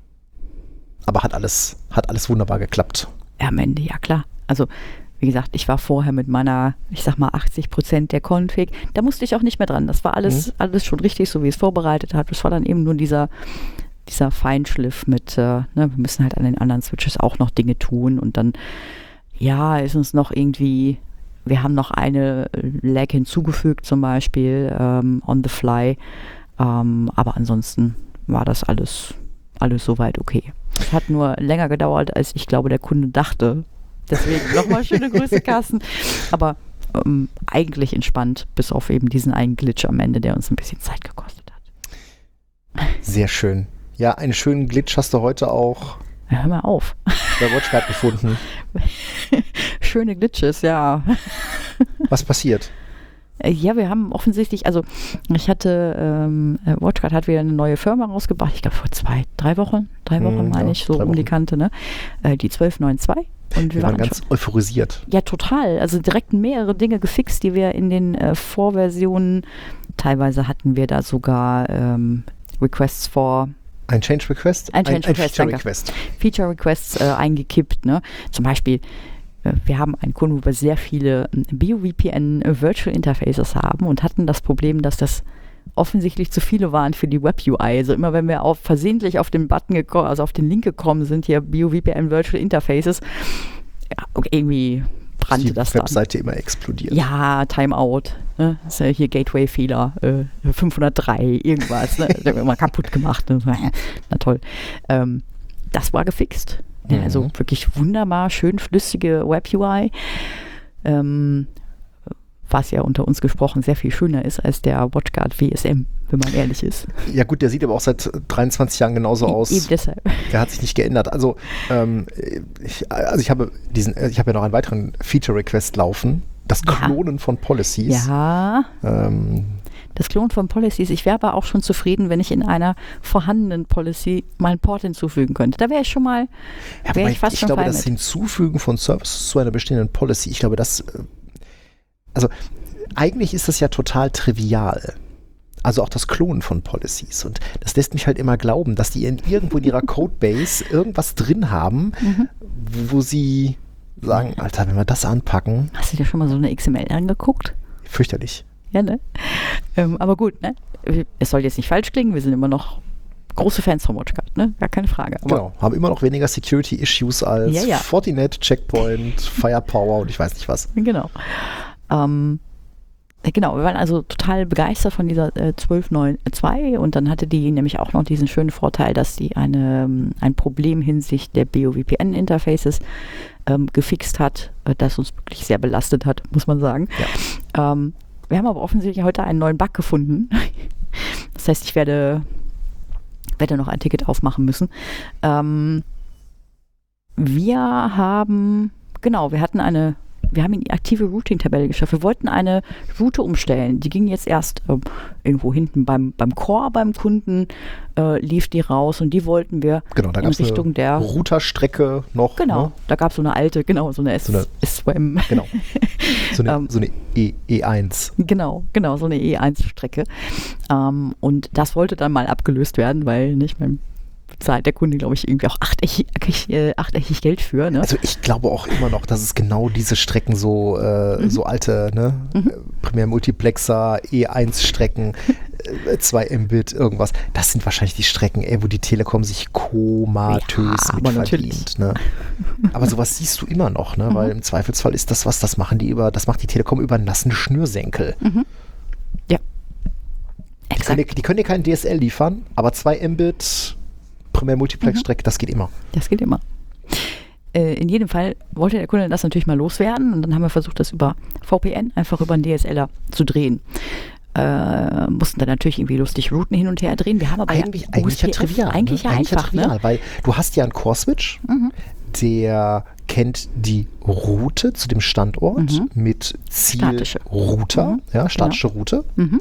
aber hat alles, hat alles wunderbar geklappt. Ja, am Ende, ja klar. Also, wie gesagt, ich war vorher mit meiner, ich sag mal, achtzig Prozent der Config. Da musste ich auch nicht mehr dran. Das war alles, Mhm. alles schon richtig, so wie es vorbereitet hat. Das war dann eben nur dieser, dieser Feinschliff mit, äh, ne, wir müssen halt an den anderen Switches auch noch Dinge tun. Und dann, ja, ist uns noch irgendwie, wir haben noch eine Lag hinzugefügt zum Beispiel, ähm, on the fly. Ähm, aber ansonsten war das alles, alles soweit okay. Es hat nur länger gedauert, als ich glaube, der Kunde dachte. Deswegen nochmal schöne Grüße, Carsten. Aber ähm, eigentlich entspannt, bis auf eben diesen einen Glitch am Ende, der uns ein bisschen Zeit gekostet hat. Sehr schön. Ja, einen schönen Glitch hast du heute auch Ja, hör mal auf. bei WatchGuard gefunden. Schöne Glitches, ja. Was passiert? Äh, Ja, wir haben offensichtlich, also ich hatte, ähm, äh, WatchGuard hat wieder eine neue Firma rausgebracht, ich glaube vor zwei, drei Wochen, drei Wochen Hm, meine ja, ich, so drei um die Wochen. Kante, ne? Äh, die zwölf neun zwei. Und wir, Wir waren waren ganz schon, euphorisiert. ja, total. Also direkt mehrere Dinge gefixt, die wir in den äh, Vorversionen, teilweise hatten wir da sogar ähm, Requests for Ein Change Request? Ein Change Request, Feature danke. Request. Feature Requests äh, eingekippt. Ne? Zum Beispiel, äh, wir haben einen Kunden, wo wir sehr viele ähm, B O V P N äh, Virtual Interfaces haben und hatten das Problem, dass das offensichtlich zu viele waren für die Web U I. Also immer wenn wir auf, versehentlich auf den Button gekommen, also auf den Link gekommen sind, hier B O V P N Virtual Interfaces, ja, okay, irgendwie brannte Die das dann. Webseite immer explodiert. Ja, Timeout. Ne? Das ist ja hier Gateway-Fehler, äh, fünfhundertdrei, irgendwas. Ne? Das haben wir immer kaputt gemacht. Ne? Na toll. Ähm, das war gefixt. Ja, also Mhm. wirklich wunderbar, schön flüssige Web-U I. Ähm, was ja unter uns gesprochen sehr viel schöner ist als der WatchGuard W S M, wenn man ehrlich ist. Ja gut, der sieht aber auch seit dreiundzwanzig Jahren genauso aus. Eben deshalb. Der hat sich nicht geändert. Also, ähm, ich, also ich habe diesen, ich habe ja noch einen weiteren Feature Request laufen. Das Ja. Klonen von Policies. Ja, Ähm, das Klonen von Policies. Ich wäre aber auch schon zufrieden, wenn ich in einer vorhandenen Policy mal einen Port hinzufügen könnte. Da wäre ich schon mal, ja, wäre wobei ich fast ich schon glaube, fein das mit. Hinzufügen von Services zu einer bestehenden Policy, ich glaube, das, äh, also eigentlich ist das ja total trivial. Also auch das Klonen von Policies. Und das lässt mich halt immer glauben, dass die in, irgendwo in ihrer Codebase irgendwas drin haben, Mhm. wo sie sagen, Alter, wenn wir das anpacken. Hast du dir schon mal so eine X M L angeguckt? Fürchterlich. Ja, ne? Ähm, aber gut, ne? Es soll jetzt nicht falsch klingen, wir sind immer noch große Fans von WatchGuard, ne? Gar keine Frage. Aber Genau, haben immer noch weniger Security-Issues als Ja, ja. Fortinet, Checkpoint, Firepower und ich weiß nicht was. Genau. Ähm, genau, wir waren also total begeistert von dieser äh, zwölf Punkt neun Punkt zwei und dann hatte die nämlich auch noch diesen schönen Vorteil, dass die eine, ein Problem hinsichtlich der B O V P N-Interfaces ähm, gefixt hat, äh, das uns wirklich sehr belastet hat, muss man sagen. Ja. Ähm, wir haben aber offensichtlich heute einen neuen Bug gefunden. Das heißt, ich werde, werde noch ein Ticket aufmachen müssen. Ähm, wir haben, genau, wir hatten eine Wir haben die aktive Routing-Tabelle geschafft. Wir wollten eine Route umstellen. Die ging jetzt erst äh, irgendwo hinten beim, beim Core beim Kunden, äh, lief die raus und die wollten wir Genau, da in gab's Richtung eine der Routerstrecke noch. Genau, Ne? da gab es so eine alte, genau, so eine S So eine- S-W A M. Genau. So eine, Ähm, so eine e, E1. Genau, genau, so eine E eins Strecke. Ähm, und das wollte dann mal abgelöst werden, weil nicht, man bezahlt der Kunde, glaube ich, irgendwie auch achteckig, äh, achteckig Geld für. Ne? Also ich glaube auch immer noch, dass es genau diese Strecken so, äh, Mhm. so alte, ne? Mhm. Primär-Multiplexer, E eins Strecken, äh, zwei Mbit, irgendwas. Das sind wahrscheinlich die Strecken, ey, wo die Telekom sich komatös Ja, mit aber natürlich. verdient. Ne? Aber sowas siehst du immer noch, ne? Weil im Zweifelsfall ist das was, das machen die über, das macht die Telekom über nassen Schnürsenkel. Ja. Die können, dir, die können dir keinen D S L liefern, aber zwei Mbit Primär-Multiplex-Strecke, das geht immer. Das geht immer. Äh, in jedem Fall wollte der Kunde das natürlich mal loswerden und dann haben wir versucht, das über V P N, einfach über einen D S L er zu drehen. Äh, mussten dann natürlich irgendwie lustig Routen hin und her drehen. Wir haben aber Eigentlich, ja eigentlich ja U S P F, trivial. Eigentlich ne? ja eigentlich einfach, ja trivial, ne? weil du hast ja einen Core-Switch, Mhm. der kennt die Route zu dem Standort Mhm. mit Statische. Zielrouter, Mhm. ja, statische Route. Mhm.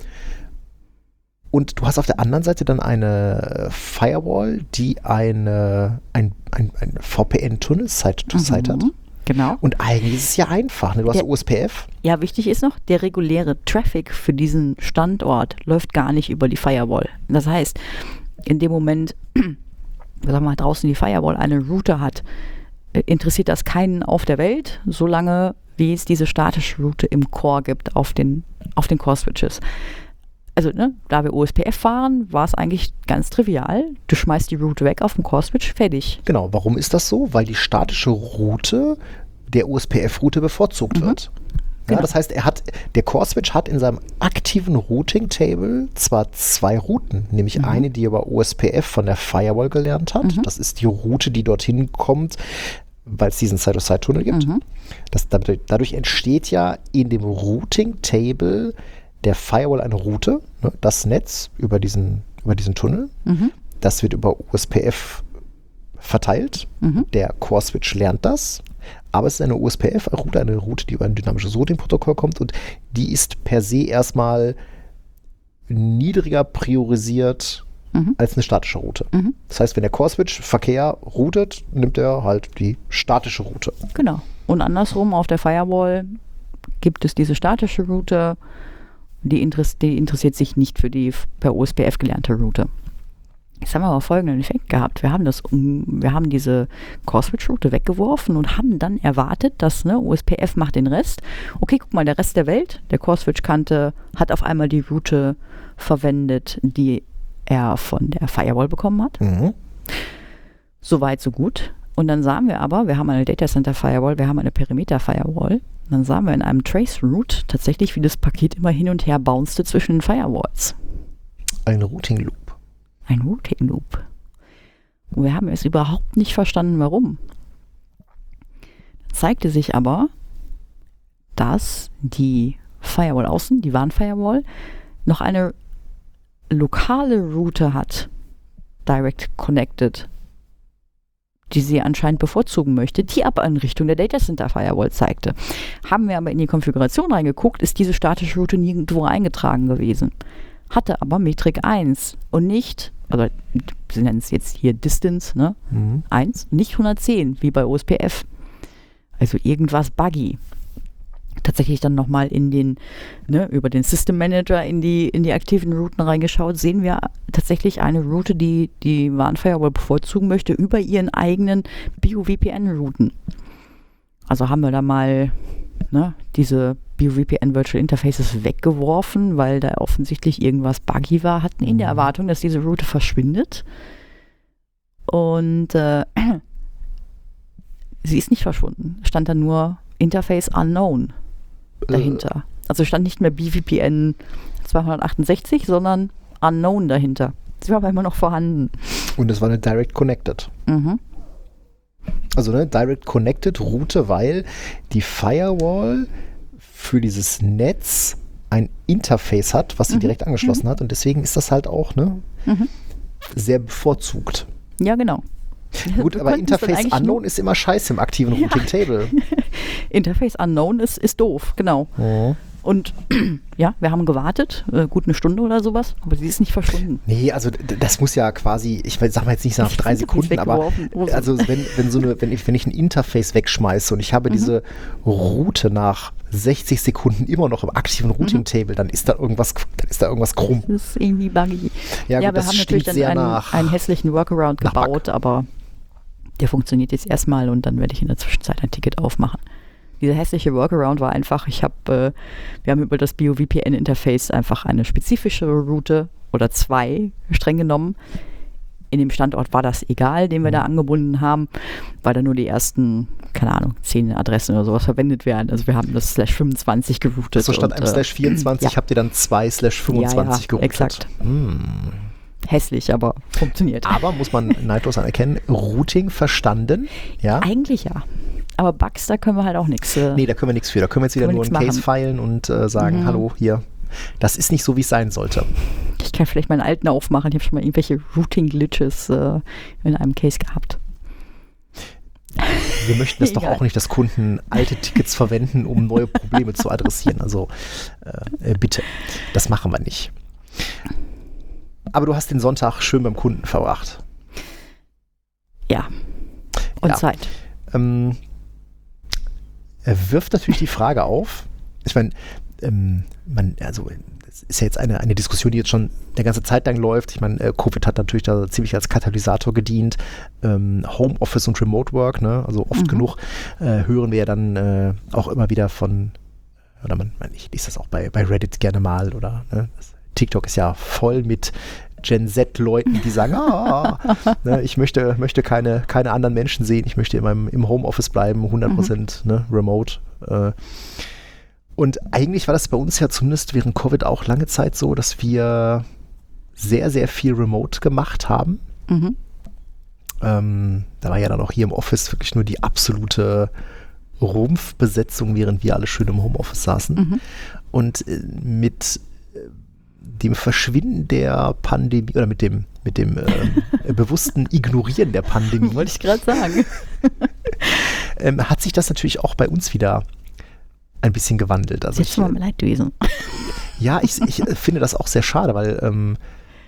Und du hast auf der anderen Seite dann eine Firewall, die eine, ein, ein, ein V P N-Tunnel Side-to-Side hat. Mhm. Genau. Und eigentlich ist es ja einfach. Ne? Du hast Der- U S P F. Ja, wichtig ist noch, der reguläre Traffic für diesen Standort läuft gar nicht über die Firewall. Das heißt, in dem Moment, sagen wir mal, draußen die Firewall eine Route hat, äh, interessiert das keinen auf der Welt, solange wie es diese statische Route im Core gibt auf den, auf den Core-Switches. Also, ne, da wir U S P F fahren, war es eigentlich ganz trivial. Du schmeißt die Route weg auf den Core-Switch, fertig. Genau, warum ist das so? Weil die statische Route der U S P F-Route bevorzugt Mhm. wird. Ja, Genau. das heißt, er hat, der Core-Switch hat in seinem aktiven Routing-Table zwar zwei Routen, nämlich Mhm. eine, die er über U S P F von der Firewall gelernt hat. Mhm. Das ist die Route, die dorthin kommt, weil es diesen Side-to-Side-Tunnel gibt. Mhm. Das, dadurch, dadurch entsteht ja in dem Routing-Table der Firewall eine Route, ne, das Netz über diesen, über diesen Tunnel. Mhm. Das wird über U S P F verteilt. Mhm. Der Core-Switch lernt das. Aber es ist eine U S P F-Route, eine Route, die über ein dynamisches Routing-Protokoll kommt und die ist per se erstmal niedriger priorisiert Mhm. als eine statische Route. Mhm. Das heißt, wenn der Core-Switch Verkehr routet, nimmt er halt die statische Route. Genau. Und andersrum auf der Firewall gibt es diese statische Route, die, interess die interessiert sich nicht für die f- per U S P F gelernte Route. Jetzt haben wir aber folgenden Effekt gehabt. Wir haben, das um, wir haben diese Core-Switch-Route weggeworfen und haben dann erwartet, dass ne, U S P F macht den Rest. Okay, guck mal, der Rest der Welt, der Core-Switch-Kante, hat auf einmal die Route verwendet, die er von der Firewall bekommen hat. Mhm. So weit, so gut. Und dann sahen wir aber, wir haben eine Data Center Firewall, wir haben eine Perimeter Firewall. Und dann sahen wir in einem Trace Route tatsächlich, wie das Paket immer hin und her bouncete zwischen den Firewalls. Ein Routing-Loop. Ein Routing Loop. Und wir haben es überhaupt nicht verstanden, warum. Dann zeigte sich aber, dass die Firewall außen, die W A N Firewall, noch eine lokale Route hat, Direct Connected, die sie anscheinend bevorzugen möchte, die aber in Richtung der Data Center Firewall zeigte. Haben wir aber in die Konfiguration reingeguckt, ist diese statische Route nirgendwo eingetragen gewesen. Hatte aber Metrik eins und nicht, also sie nennen es jetzt hier Distance, ne? Mhm. eins, nicht hundertzehn, wie bei U S P F. Also irgendwas buggy. Tatsächlich dann nochmal in den, ne, über den System Manager in die, in die aktiven Routen reingeschaut, sehen wir tatsächlich eine Route, die die W A N Firewall bevorzugen möchte, über ihren eigenen B U V P N-Routen. Also haben wir da mal ne, diese B V P N Virtual Interfaces weggeworfen, weil da offensichtlich irgendwas buggy war, hatten in der Erwartung, dass diese Route verschwindet. Und äh, sie ist nicht verschwunden. Stand da nur Interface Unknown dahinter. Äh. Also stand nicht mehr B V P N zweihundertachtundsechzig, sondern Unknown dahinter. Sie war aber immer noch vorhanden. Und es war eine Direct Connected. Mhm. Also eine Direct Connected Route, weil die Firewall für dieses Netz ein Interface hat, was sie mhm. direkt angeschlossen mhm. hat. Und deswegen ist das halt auch ne, mhm. sehr bevorzugt. Ja, genau. Gut, aber Interface Unknown ist immer scheiße im aktiven ja. Routing Table. Interface Unknown ist, ist doof, genau. Oh. Und ja, wir haben gewartet, äh, gut eine Stunde oder sowas, aber sie ist nicht verschwunden. Nee, also d- das muss ja quasi, ich sag mal jetzt nicht nach drei Sekunden, aber also wenn, wenn so eine, wenn ich, wenn ich ein Interface wegschmeiße und ich habe mhm. diese Route nach sechzig Sekunden immer noch im aktiven Routing-Table, mhm. dann ist da irgendwas, dann ist da irgendwas krumm. Das ist irgendwie buggy. Ja, ja gut, wir das haben natürlich dann sehr einen, nach, einen hässlichen Workaround gebaut, aber der funktioniert jetzt erstmal und dann werde ich in der Zwischenzeit ein Ticket aufmachen. Dieser hässliche Workaround war einfach, ich habe, äh, wir haben über das B O V P N-Interface einfach eine spezifische Route oder zwei streng genommen. In dem Standort war das egal, den wir da angebunden haben, weil da nur die ersten, keine Ahnung, zehn Adressen oder sowas verwendet werden. Also wir haben das Slash fünfundzwanzig geroutet. So statt einem Slash vierundzwanzig ja. habt ihr dann zwei Slash fünfundzwanzig ja, ja, geroutet. Exakt. Hm. Hässlich, aber funktioniert. Aber muss man neidlos anerkennen, Routing verstanden, ja? Eigentlich ja. Aber Bugs, da können wir halt auch nichts. Äh, nee, da können wir nichts für. Da können wir jetzt wieder nur einen Case feilen und äh, sagen, mhm. hallo, hier, das ist nicht so, wie es sein sollte. Ich kann vielleicht meinen alten aufmachen. Ich habe schon mal irgendwelche Routing-Glitches äh, in einem Case gehabt. Wir möchten das doch auch nicht, dass Kunden alte Tickets verwenden, um neue Probleme zu adressieren. Also äh, bitte, das machen wir nicht. Aber du hast den Sonntag schön beim Kunden verbracht. Ja. Und ja. Zeit. Ähm, er wirft natürlich die Frage auf, ich meine, ähm, man, also es ist ja jetzt eine, eine Diskussion, die jetzt schon eine ganze Zeit lang läuft. Ich meine, äh, Covid hat natürlich da ziemlich als Katalysator gedient. Ähm, Homeoffice und Remote Work, ne? Also oft mhm. genug äh, hören wir ja dann äh, auch immer wieder von, oder man, man ich lese das auch bei, bei Reddit gerne mal, oder ne? Das, TikTok ist ja voll mit Gen Z-Leuten, die sagen, ah, ne, ich möchte, möchte keine, keine anderen Menschen sehen, ich möchte in meinem, im Homeoffice bleiben, hundert Prozent mhm. ne, remote. Äh. Und eigentlich war das bei uns ja zumindest während Covid auch lange Zeit so, dass wir sehr, sehr viel remote gemacht haben. Mhm. Ähm, da war ja dann auch hier im Office wirklich nur die absolute Rumpfbesetzung, während wir alle schön im Homeoffice saßen. Mhm. Und äh, mit dem Verschwinden der Pandemie oder mit dem, mit dem äh, bewussten Ignorieren der Pandemie. Wollte ich gerade sagen. ähm, hat sich das natürlich auch bei uns wieder ein bisschen gewandelt. Also Jetzt war mir leid gewesen. Ja, ich, ich finde das auch sehr schade, weil ähm,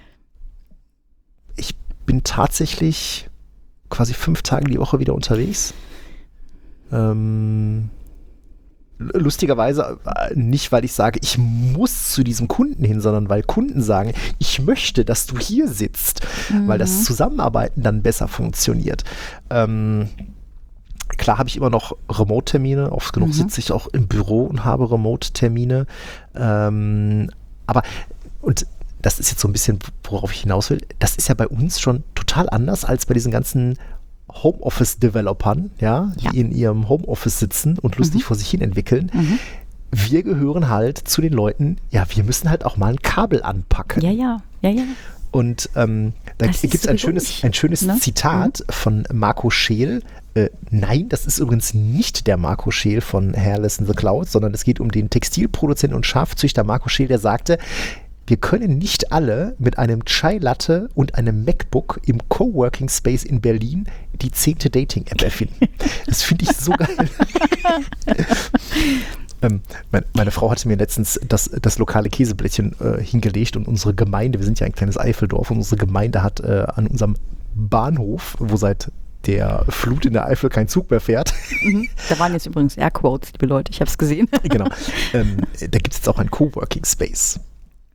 ich bin tatsächlich quasi fünf Tage die Woche wieder unterwegs. Ähm, lustigerweise nicht, weil ich sage, ich muss zu diesem Kunden hin, sondern weil Kunden sagen, ich möchte, dass du hier sitzt, mhm. weil das Zusammenarbeiten dann besser funktioniert. Ähm, klar habe ich immer noch Remote-Termine, oft genug mhm. sitze ich auch im Büro und habe Remote-Termine. Ähm, aber, und das ist jetzt so ein bisschen, worauf ich hinaus will, das ist ja bei uns schon total anders als bei diesen ganzen Homeoffice-Developern, ja, die ja. in ihrem Homeoffice sitzen und lustig mhm. vor sich hin entwickeln. Mhm. Wir gehören halt zu den Leuten, ja, wir müssen halt auch mal ein Kabel anpacken. Ja, ja, ja, ja. Und ähm, da gibt es ein schönes, ein schönes ne? Zitat mhm. von Marco Scheel. Äh, nein, das ist übrigens nicht der Marco Scheel von Hairless in the Cloud, sondern es geht um den Textilproduzenten und Schafzüchter Marco Scheel, der sagte, wir können nicht alle mit einem Chai Latte und einem MacBook im Coworking Space in Berlin die zehnte Dating-App erfinden. Das finde ich so geil. ähm, mein, meine Frau hatte mir letztens das, das lokale Käseblättchen äh, hingelegt und unsere Gemeinde, wir sind ja ein kleines Eifeldorf und unsere Gemeinde hat äh, an unserem Bahnhof, wo seit der Flut in der Eifel kein Zug mehr fährt. Mhm. Da waren jetzt übrigens Airquotes, liebe Leute, ich habe es gesehen. Genau. Ähm, da gibt es jetzt auch ein Coworking Space.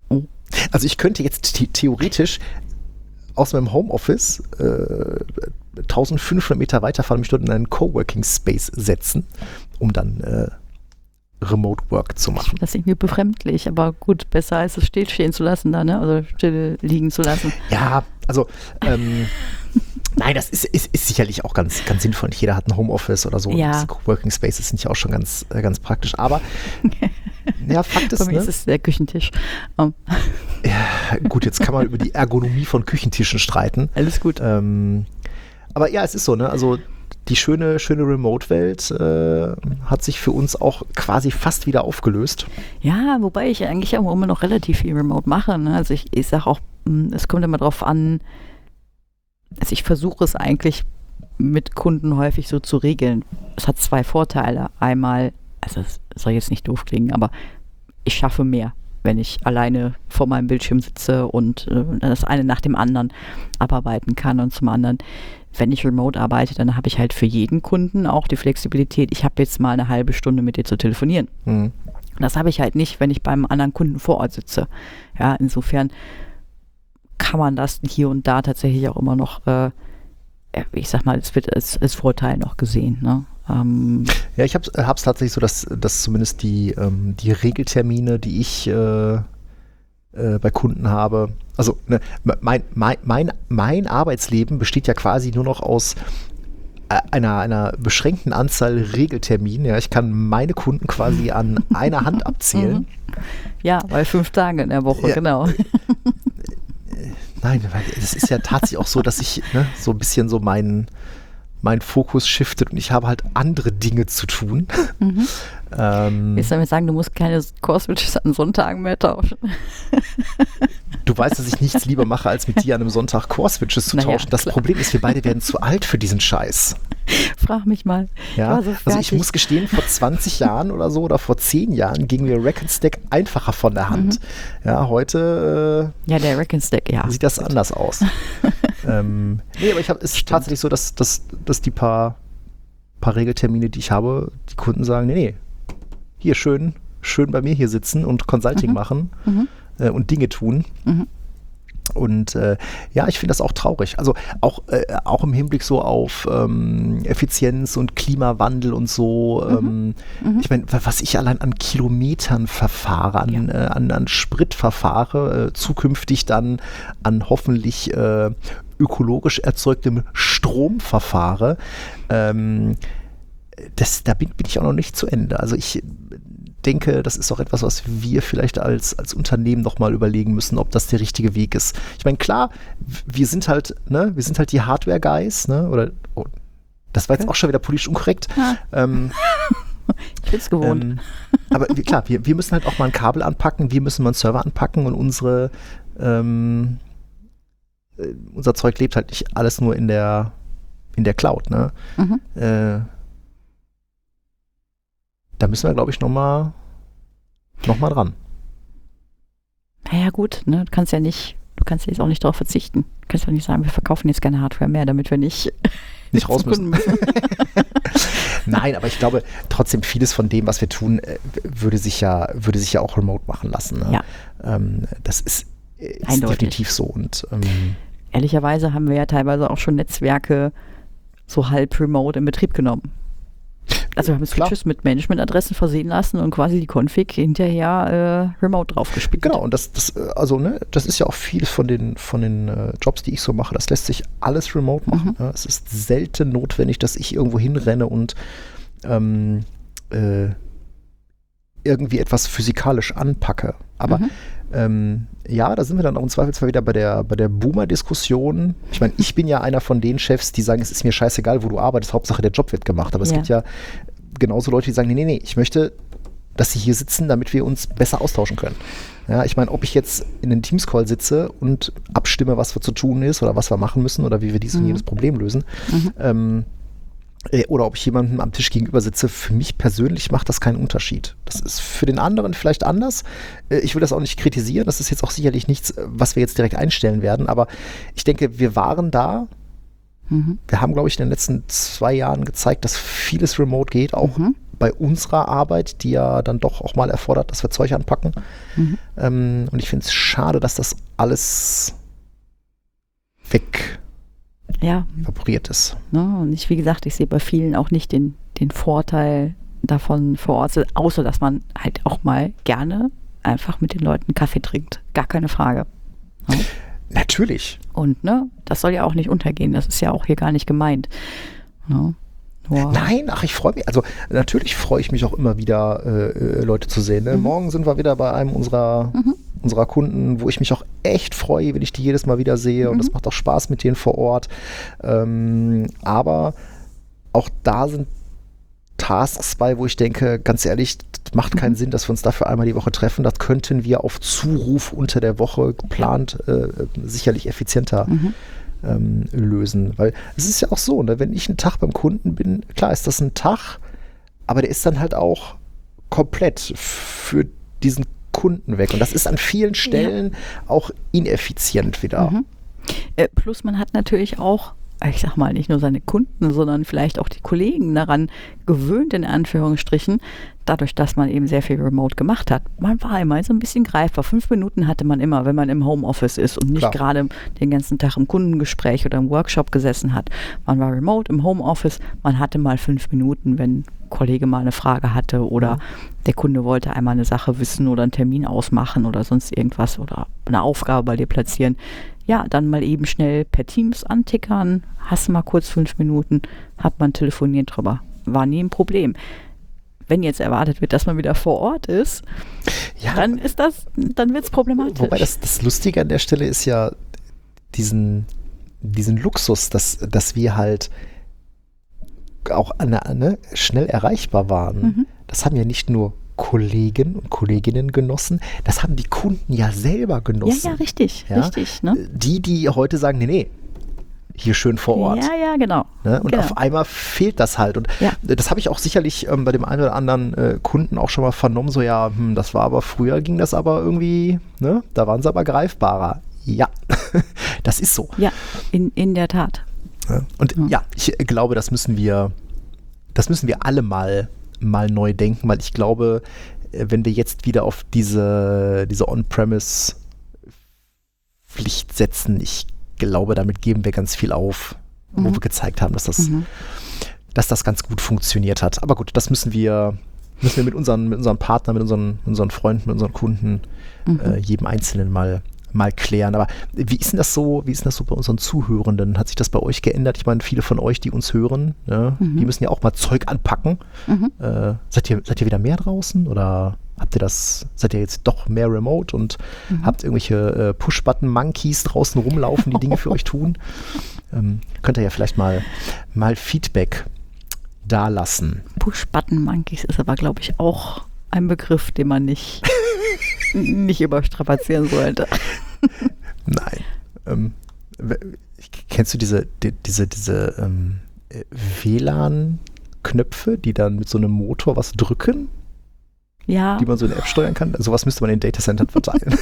Also ich könnte jetzt the- theoretisch aus meinem Homeoffice äh, eintausendfünfhundert Meter weiterfahren, mich dort in einen Coworking Space setzen, um dann äh, Remote Work zu machen. Das ist irgendwie befremdlich, aber gut, besser als es still stehen zu lassen da, ne? Also still liegen zu lassen. Ja, also ähm, nein, das ist, ist, ist sicherlich auch ganz, ganz sinnvoll. Nicht jeder hat ein Homeoffice oder so. Ja. Coworking Spaces sind ja auch schon ganz, äh, ganz praktisch. Aber ja, Fakt ist, Bei mir ne? ist es der Küchentisch. Um. Ja, gut, jetzt kann man über die Ergonomie von Küchentischen streiten. Alles gut. Ähm, aber ja, es ist so, ne? Also die schöne, schöne Remote-Welt äh, hat sich für uns auch quasi fast wieder aufgelöst. Ja, wobei ich eigentlich auch immer noch relativ viel Remote mache. Ne? Also ich, ich sage auch, mh, es kommt immer drauf an, also ich versuche es eigentlich mit Kunden häufig so zu regeln. Es hat zwei Vorteile. Einmal, also es soll jetzt nicht doof klingen, aber ich schaffe mehr, wenn ich alleine vor meinem Bildschirm sitze und äh, das eine nach dem anderen abarbeiten kann. Und zum anderen, wenn ich remote arbeite, dann habe ich halt für jeden Kunden auch die Flexibilität, ich habe jetzt mal eine halbe Stunde mit dir zu telefonieren. Mhm. Das habe ich halt nicht, wenn ich beim anderen Kunden vor Ort sitze. Ja, insofern kann man das hier und da tatsächlich auch immer noch, äh, ich sag mal, es wird als, als Vorteil noch gesehen. Ne? Ähm, ja, ich habe es tatsächlich so, dass, dass zumindest die, ähm, die Regeltermine, die ich äh, äh, bei Kunden habe, also ne, mein, mein, mein, mein Arbeitsleben besteht ja quasi nur noch aus einer, einer beschränkten Anzahl Regelterminen. Ja, ich kann meine Kunden quasi an einer Hand abzählen. Ja, bei fünf Tagen in der Woche, ja, genau. Nein, weil es ist ja tatsächlich auch so, dass ich ne, so ein bisschen so meinen mein Fokus shiftet und ich habe halt andere Dinge zu tun. Mhm. ähm, Willst du damit sagen, du musst keine Core-Switches an Sonntagen mehr tauschen? Du weißt, dass ich nichts lieber mache, als mit dir an einem Sonntag Core-Switches zu naja, tauschen. Das klar. Problem ist, wir beide werden zu alt für diesen Scheiß. Frag mich mal. Ja? Ich so also ich muss gestehen, vor zwanzig Jahren oder so oder vor zehn Jahren ging mir Rack and Stack einfacher von der Hand. Mhm. Ja, heute äh, ja, der Rack and Stack, ja. sieht das anders aus. ähm, nee, aber ich hab, es ist Stimmt. tatsächlich so, dass, dass, dass die paar, paar Regeltermine, die ich habe, die Kunden sagen, nee, nee, hier schön, schön bei mir hier sitzen und Consulting mhm. machen mhm. äh, und Dinge tun. Mhm. Und äh, ja, ich finde das auch traurig. Also auch, äh, auch im Hinblick so auf ähm, Effizienz und Klimawandel und so. Mhm. Ähm, mhm. Ich meine, was ich allein an Kilometern verfahre, an, ja. äh, an, an Sprit verfahre, äh, zukünftig dann an hoffentlich äh, ökologisch erzeugtem Strom verfahre, ähm, das, da bin, bin ich auch noch nicht zu Ende. Also ich denke, das ist auch etwas, was wir vielleicht als, als Unternehmen nochmal überlegen müssen, ob das der richtige Weg ist. Ich meine, klar, wir sind halt, ne, wir sind halt die Hardware-Guys, ne, oder, oh, das war jetzt okay. auch schon wieder politisch unkorrekt. Ja. Ähm, ich bin's gewohnt. Ähm, aber wir, klar, wir, wir müssen halt auch mal ein Kabel anpacken, wir müssen mal einen Server anpacken und unsere, ähm, unser Zeug lebt halt nicht alles nur in der, in der Cloud, ne. Mhm. Äh, Da müssen wir, glaube ich, nochmal noch mal dran. Naja gut, ne? Du kannst ja nicht, du kannst ja jetzt auch nicht darauf verzichten. Du kannst ja nicht sagen, wir verkaufen jetzt keine Hardware mehr, damit wir nicht, nicht raus müssen. müssen. Nein, aber ich glaube, trotzdem vieles von dem, was wir tun, würde sich ja, würde sich ja auch remote machen lassen. Ne? Ja. Ähm, das ist, ist definitiv so. Und, ähm, ehrlicherweise haben wir ja teilweise auch schon Netzwerke so halb remote in Betrieb genommen. Also wir haben Switches mit Management-Adressen versehen lassen und quasi die Config hinterher äh, remote draufgespielt. Genau, und das, das, also, ne, das ist ja auch viel von den, von den äh, Jobs, die ich so mache. Das lässt sich alles remote machen. Mhm. Ja, es ist selten notwendig, dass ich irgendwo hinrenne und ähm, äh, irgendwie etwas physikalisch anpacke. Aber mhm. ähm, ja, da sind wir dann auch im Zweifelsfall wieder bei der, bei der Boomer-Diskussion. Ich meine, ich bin ja einer von den Chefs, die sagen, es ist mir scheißegal, wo du arbeitest, Hauptsache der Job wird gemacht. Aber es ja. gibt ja genauso Leute, die sagen, nee, nee, nee, ich möchte, dass sie hier sitzen, damit wir uns besser austauschen können. Ja, ich meine, ob ich jetzt in einem Teams-Call sitze und abstimme, was wir zu tun ist oder was wir machen müssen oder wie wir dieses mhm. und jenes Problem lösen, mhm. ähm, oder ob ich jemandem am Tisch gegenüber sitze, für mich persönlich macht das keinen Unterschied. Das ist für den anderen vielleicht anders. Ich will das auch nicht kritisieren. Das ist jetzt auch sicherlich nichts, was wir jetzt direkt einstellen werden. Aber ich denke, wir waren da. Mhm. Wir haben, glaube ich, in den letzten zwei Jahren gezeigt, dass vieles remote geht. Auch mhm. bei unserer Arbeit, die ja dann doch auch mal erfordert, dass wir Zeug anpacken. Mhm. Ähm, und ich finde es schade, dass das alles weg ja. evaporiert ist. Ne? Und ich, wie gesagt, ich sehe bei vielen auch nicht den, den Vorteil davon vor Ort, außer dass man halt auch mal gerne einfach mit den Leuten Kaffee trinkt. Gar keine Frage. Ne? Natürlich. Und ne, das soll ja auch nicht untergehen. Das ist ja auch hier gar nicht gemeint. Ne? Wow. Nein, ach, ich freue mich. Also natürlich freue ich mich auch immer wieder, äh, Leute zu sehen. Ne? Mhm. Morgen sind wir wieder bei einem unserer, mhm. unserer Kunden, wo ich mich auch echt freue, wenn ich die jedes Mal wieder sehe. Mhm. Und es macht auch Spaß mit denen vor Ort. Ähm, aber auch da sind Tasks bei, wo ich denke, ganz ehrlich, das macht keinen mhm. Sinn, dass wir uns dafür einmal die Woche treffen. Das könnten wir auf Zuruf unter der Woche geplant äh, sicherlich effizienter mhm. ähm, lösen. Weil es ist ja auch so, ne, wenn ich einen Tag beim Kunden bin, klar ist das ein Tag, aber der ist dann halt auch komplett für diesen Kunden weg. Und das ist an vielen Stellen ja. auch ineffizient wieder. Mhm. Äh, plus man hat natürlich auch, ich sag mal, nicht nur seine Kunden, sondern vielleicht auch die Kollegen daran gewöhnt, in Anführungsstrichen, dadurch, dass man eben sehr viel remote gemacht hat. Man war immer so ein bisschen greifbar. Fünf Minuten hatte man immer, wenn man im Homeoffice ist und nicht gerade den ganzen Tag im Kundengespräch oder im Workshop gesessen hat. Man war remote im Homeoffice, man hatte mal fünf Minuten, wenn ein Kollege mal eine Frage hatte oder ja. der Kunde wollte einmal eine Sache wissen oder einen Termin ausmachen oder sonst irgendwas oder eine Aufgabe bei dir platzieren. Ja, dann mal eben schnell per Teams antickern, hast mal kurz fünf Minuten, hat man telefoniert drüber. War nie ein Problem. Wenn jetzt erwartet wird, dass man wieder vor Ort ist, ja, dann ist das, dann wird es problematisch. Wobei das, das Lustige an der Stelle ist ja diesen, diesen Luxus, dass, dass wir halt auch an, ne, schnell erreichbar waren. Mhm. Das haben ja nicht nur Kollegen und Kolleginnen genossen, das haben die Kunden ja selber genossen. Ja, ja, richtig, ja? richtig. Ne? Die, die heute sagen, nee, nee, hier schön vor Ort. Ja, ja, genau. Ne? Und genau. auf einmal fehlt das halt. Und ja. das habe ich auch sicherlich ähm, bei dem einen oder anderen äh, Kunden auch schon mal vernommen, so ja, hm, das war aber früher, ging das aber irgendwie, ne? Da waren sie aber greifbarer. Ja, das ist so. Ja, in, in der Tat. Ja. Und ja. ja, ich glaube, das müssen wir, das müssen wir alle mal mal neu denken, weil ich glaube, wenn wir jetzt wieder auf diese, diese On-Premise-Pflicht setzen, ich glaube, damit geben wir ganz viel auf, mhm. wo wir gezeigt haben, dass das, mhm. dass das ganz gut funktioniert hat. Aber gut, das müssen wir, müssen wir mit unseren, mit unseren Partnern, mit unseren, unseren Freunden, mit unseren Kunden, mhm. äh, jedem Einzelnen mal mal klären. Aber wie ist denn das so, wie ist denn das so bei unseren Zuhörenden? Hat sich das bei euch geändert? Ich meine, viele von euch, die uns hören, ja, mhm. die müssen ja auch mal Zeug anpacken. Mhm. Äh, seid ihr, seid ihr wieder mehr draußen oder habt ihr das, seid ihr jetzt doch mehr remote und mhm. habt irgendwelche äh, Push-Button-Monkeys draußen rumlaufen, die Dinge für euch tun? Ähm, könnt ihr ja vielleicht mal, mal Feedback dalassen. Push-Button-Monkeys ist aber, glaube ich, auch ein Begriff, den man nicht nicht überstrapazieren sollte. Nein. Ähm, kennst du diese, die, diese, diese ähm, W L A N-Knöpfe, die dann mit so einem Motor was drücken? Ja. Die man so in der App steuern kann? Sowas müsste man in Datacentern verteilen.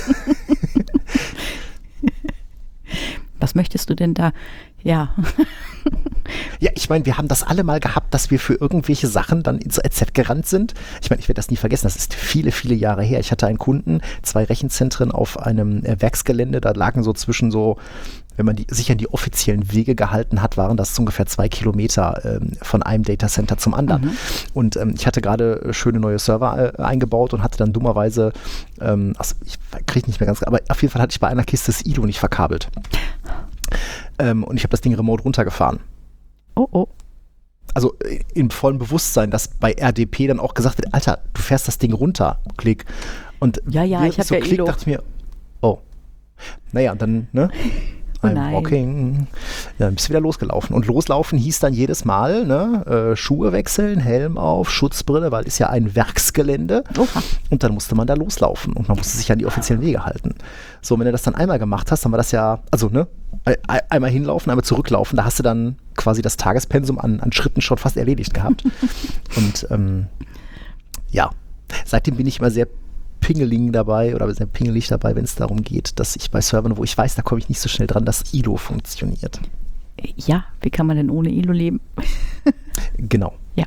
Was möchtest du denn da? Ja. Ja, ich meine, wir haben das alle mal gehabt, dass wir für irgendwelche Sachen dann ins R Z gerannt sind. Ich meine, ich werde das nie vergessen, das ist viele, viele Jahre her. Ich hatte einen Kunden, zwei Rechenzentren auf einem äh, Werksgelände, da lagen so zwischen so, wenn man die, sich an die offiziellen Wege gehalten hat, waren das ungefähr zwei Kilometer ähm, von einem Datacenter zum anderen. Mhm. Und ähm, ich hatte gerade schöne neue Server äh, eingebaut und hatte dann dummerweise, ähm, also ich kriege nicht mehr ganz, aber auf jeden Fall hatte ich bei einer Kiste das I D O nicht verkabelt. Ähm, und ich habe das Ding remote runtergefahren. Oh, oh. Also im vollen Bewusstsein, dass bei R D P dann auch gesagt wird, Alter, du fährst das Ding runter, klick. Und ja, ja, ich habe so ja klick, dachte ich mir, oh, naja, dann, ne? Oh I'm nein. walking. Ja, dann bist du wieder losgelaufen. Und loslaufen hieß dann jedes Mal, ne, äh, Schuhe wechseln, Helm auf, Schutzbrille, weil ist ja ein Werksgelände. Oha. Und dann musste man da loslaufen und man musste sich an die offiziellen Wege halten. So, wenn du das dann einmal gemacht hast, dann war das ja, also, ne, einmal hinlaufen, einmal zurücklaufen, da hast du dann quasi das Tagespensum an, an Schritten schon fast erledigt gehabt. Und ähm, ja, seitdem bin ich immer sehr pingelig dabei oder sehr pingelig dabei, wenn es darum geht, dass ich bei Servern, wo ich weiß, da komme ich nicht so schnell dran, dass I L O funktioniert. Ja, wie kann man denn ohne I L O leben? Genau. Ja.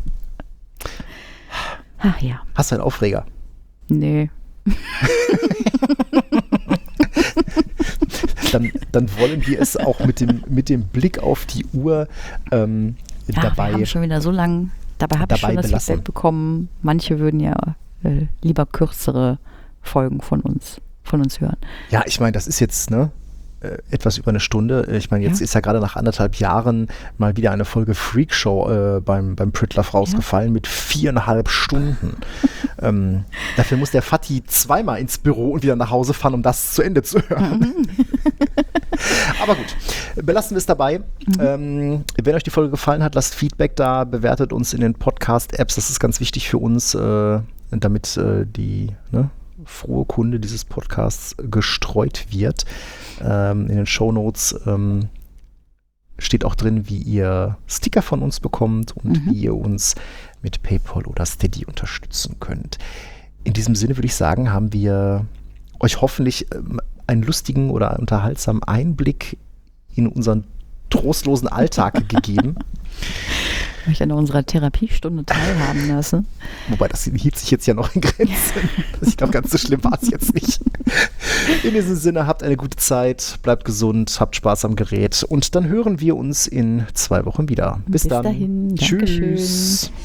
Ach ja. Hast du einen Aufreger? Nee. Dann, dann wollen wir es auch mit dem, mit dem Blick auf die Uhr ähm, ja, dabei. Wir haben schon wieder so lang, dabei habe ich schon das belassen. Feedback bekommen, manche würden ja äh, lieber kürzere Folgen von uns, von uns hören. Ja, ich meine, das ist jetzt, ne? etwas über eine Stunde. Ich meine, jetzt ja. ist ja gerade nach anderthalb Jahren mal wieder eine Folge Freakshow äh, beim, beim Pritlove rausgefallen ja. mit viereinhalb Stunden. ähm, dafür muss der Fatih zweimal ins Büro und wieder nach Hause fahren, um das zu Ende zu hören. Mhm. Aber gut, belassen wir es dabei. Mhm. Ähm, wenn euch die Folge gefallen hat, lasst Feedback da, bewertet uns in den Podcast-Apps. Das ist ganz wichtig für uns, äh, damit äh, die ne, frohe Kunde dieses Podcasts gestreut wird. Ähm, in den Shownotes ähm, steht auch drin, wie ihr Sticker von uns bekommt und mhm. wie ihr uns mit PayPal oder Steady unterstützen könnt. In diesem Sinne würde ich sagen, haben wir euch hoffentlich ähm, einen lustigen oder unterhaltsamen Einblick in unseren trostlosen Alltag gegeben. Ich an unserer Therapiestunde teilhaben lassen. Wobei, das hielt sich jetzt ja noch in Grenzen. Ich glaube, ganz so schlimm war es jetzt nicht. In diesem Sinne, habt eine gute Zeit, bleibt gesund, habt Spaß am Gerät und dann hören wir uns in zwei Wochen wieder. Bis, Bis dann. Dahin. Tschüss. Dankeschön.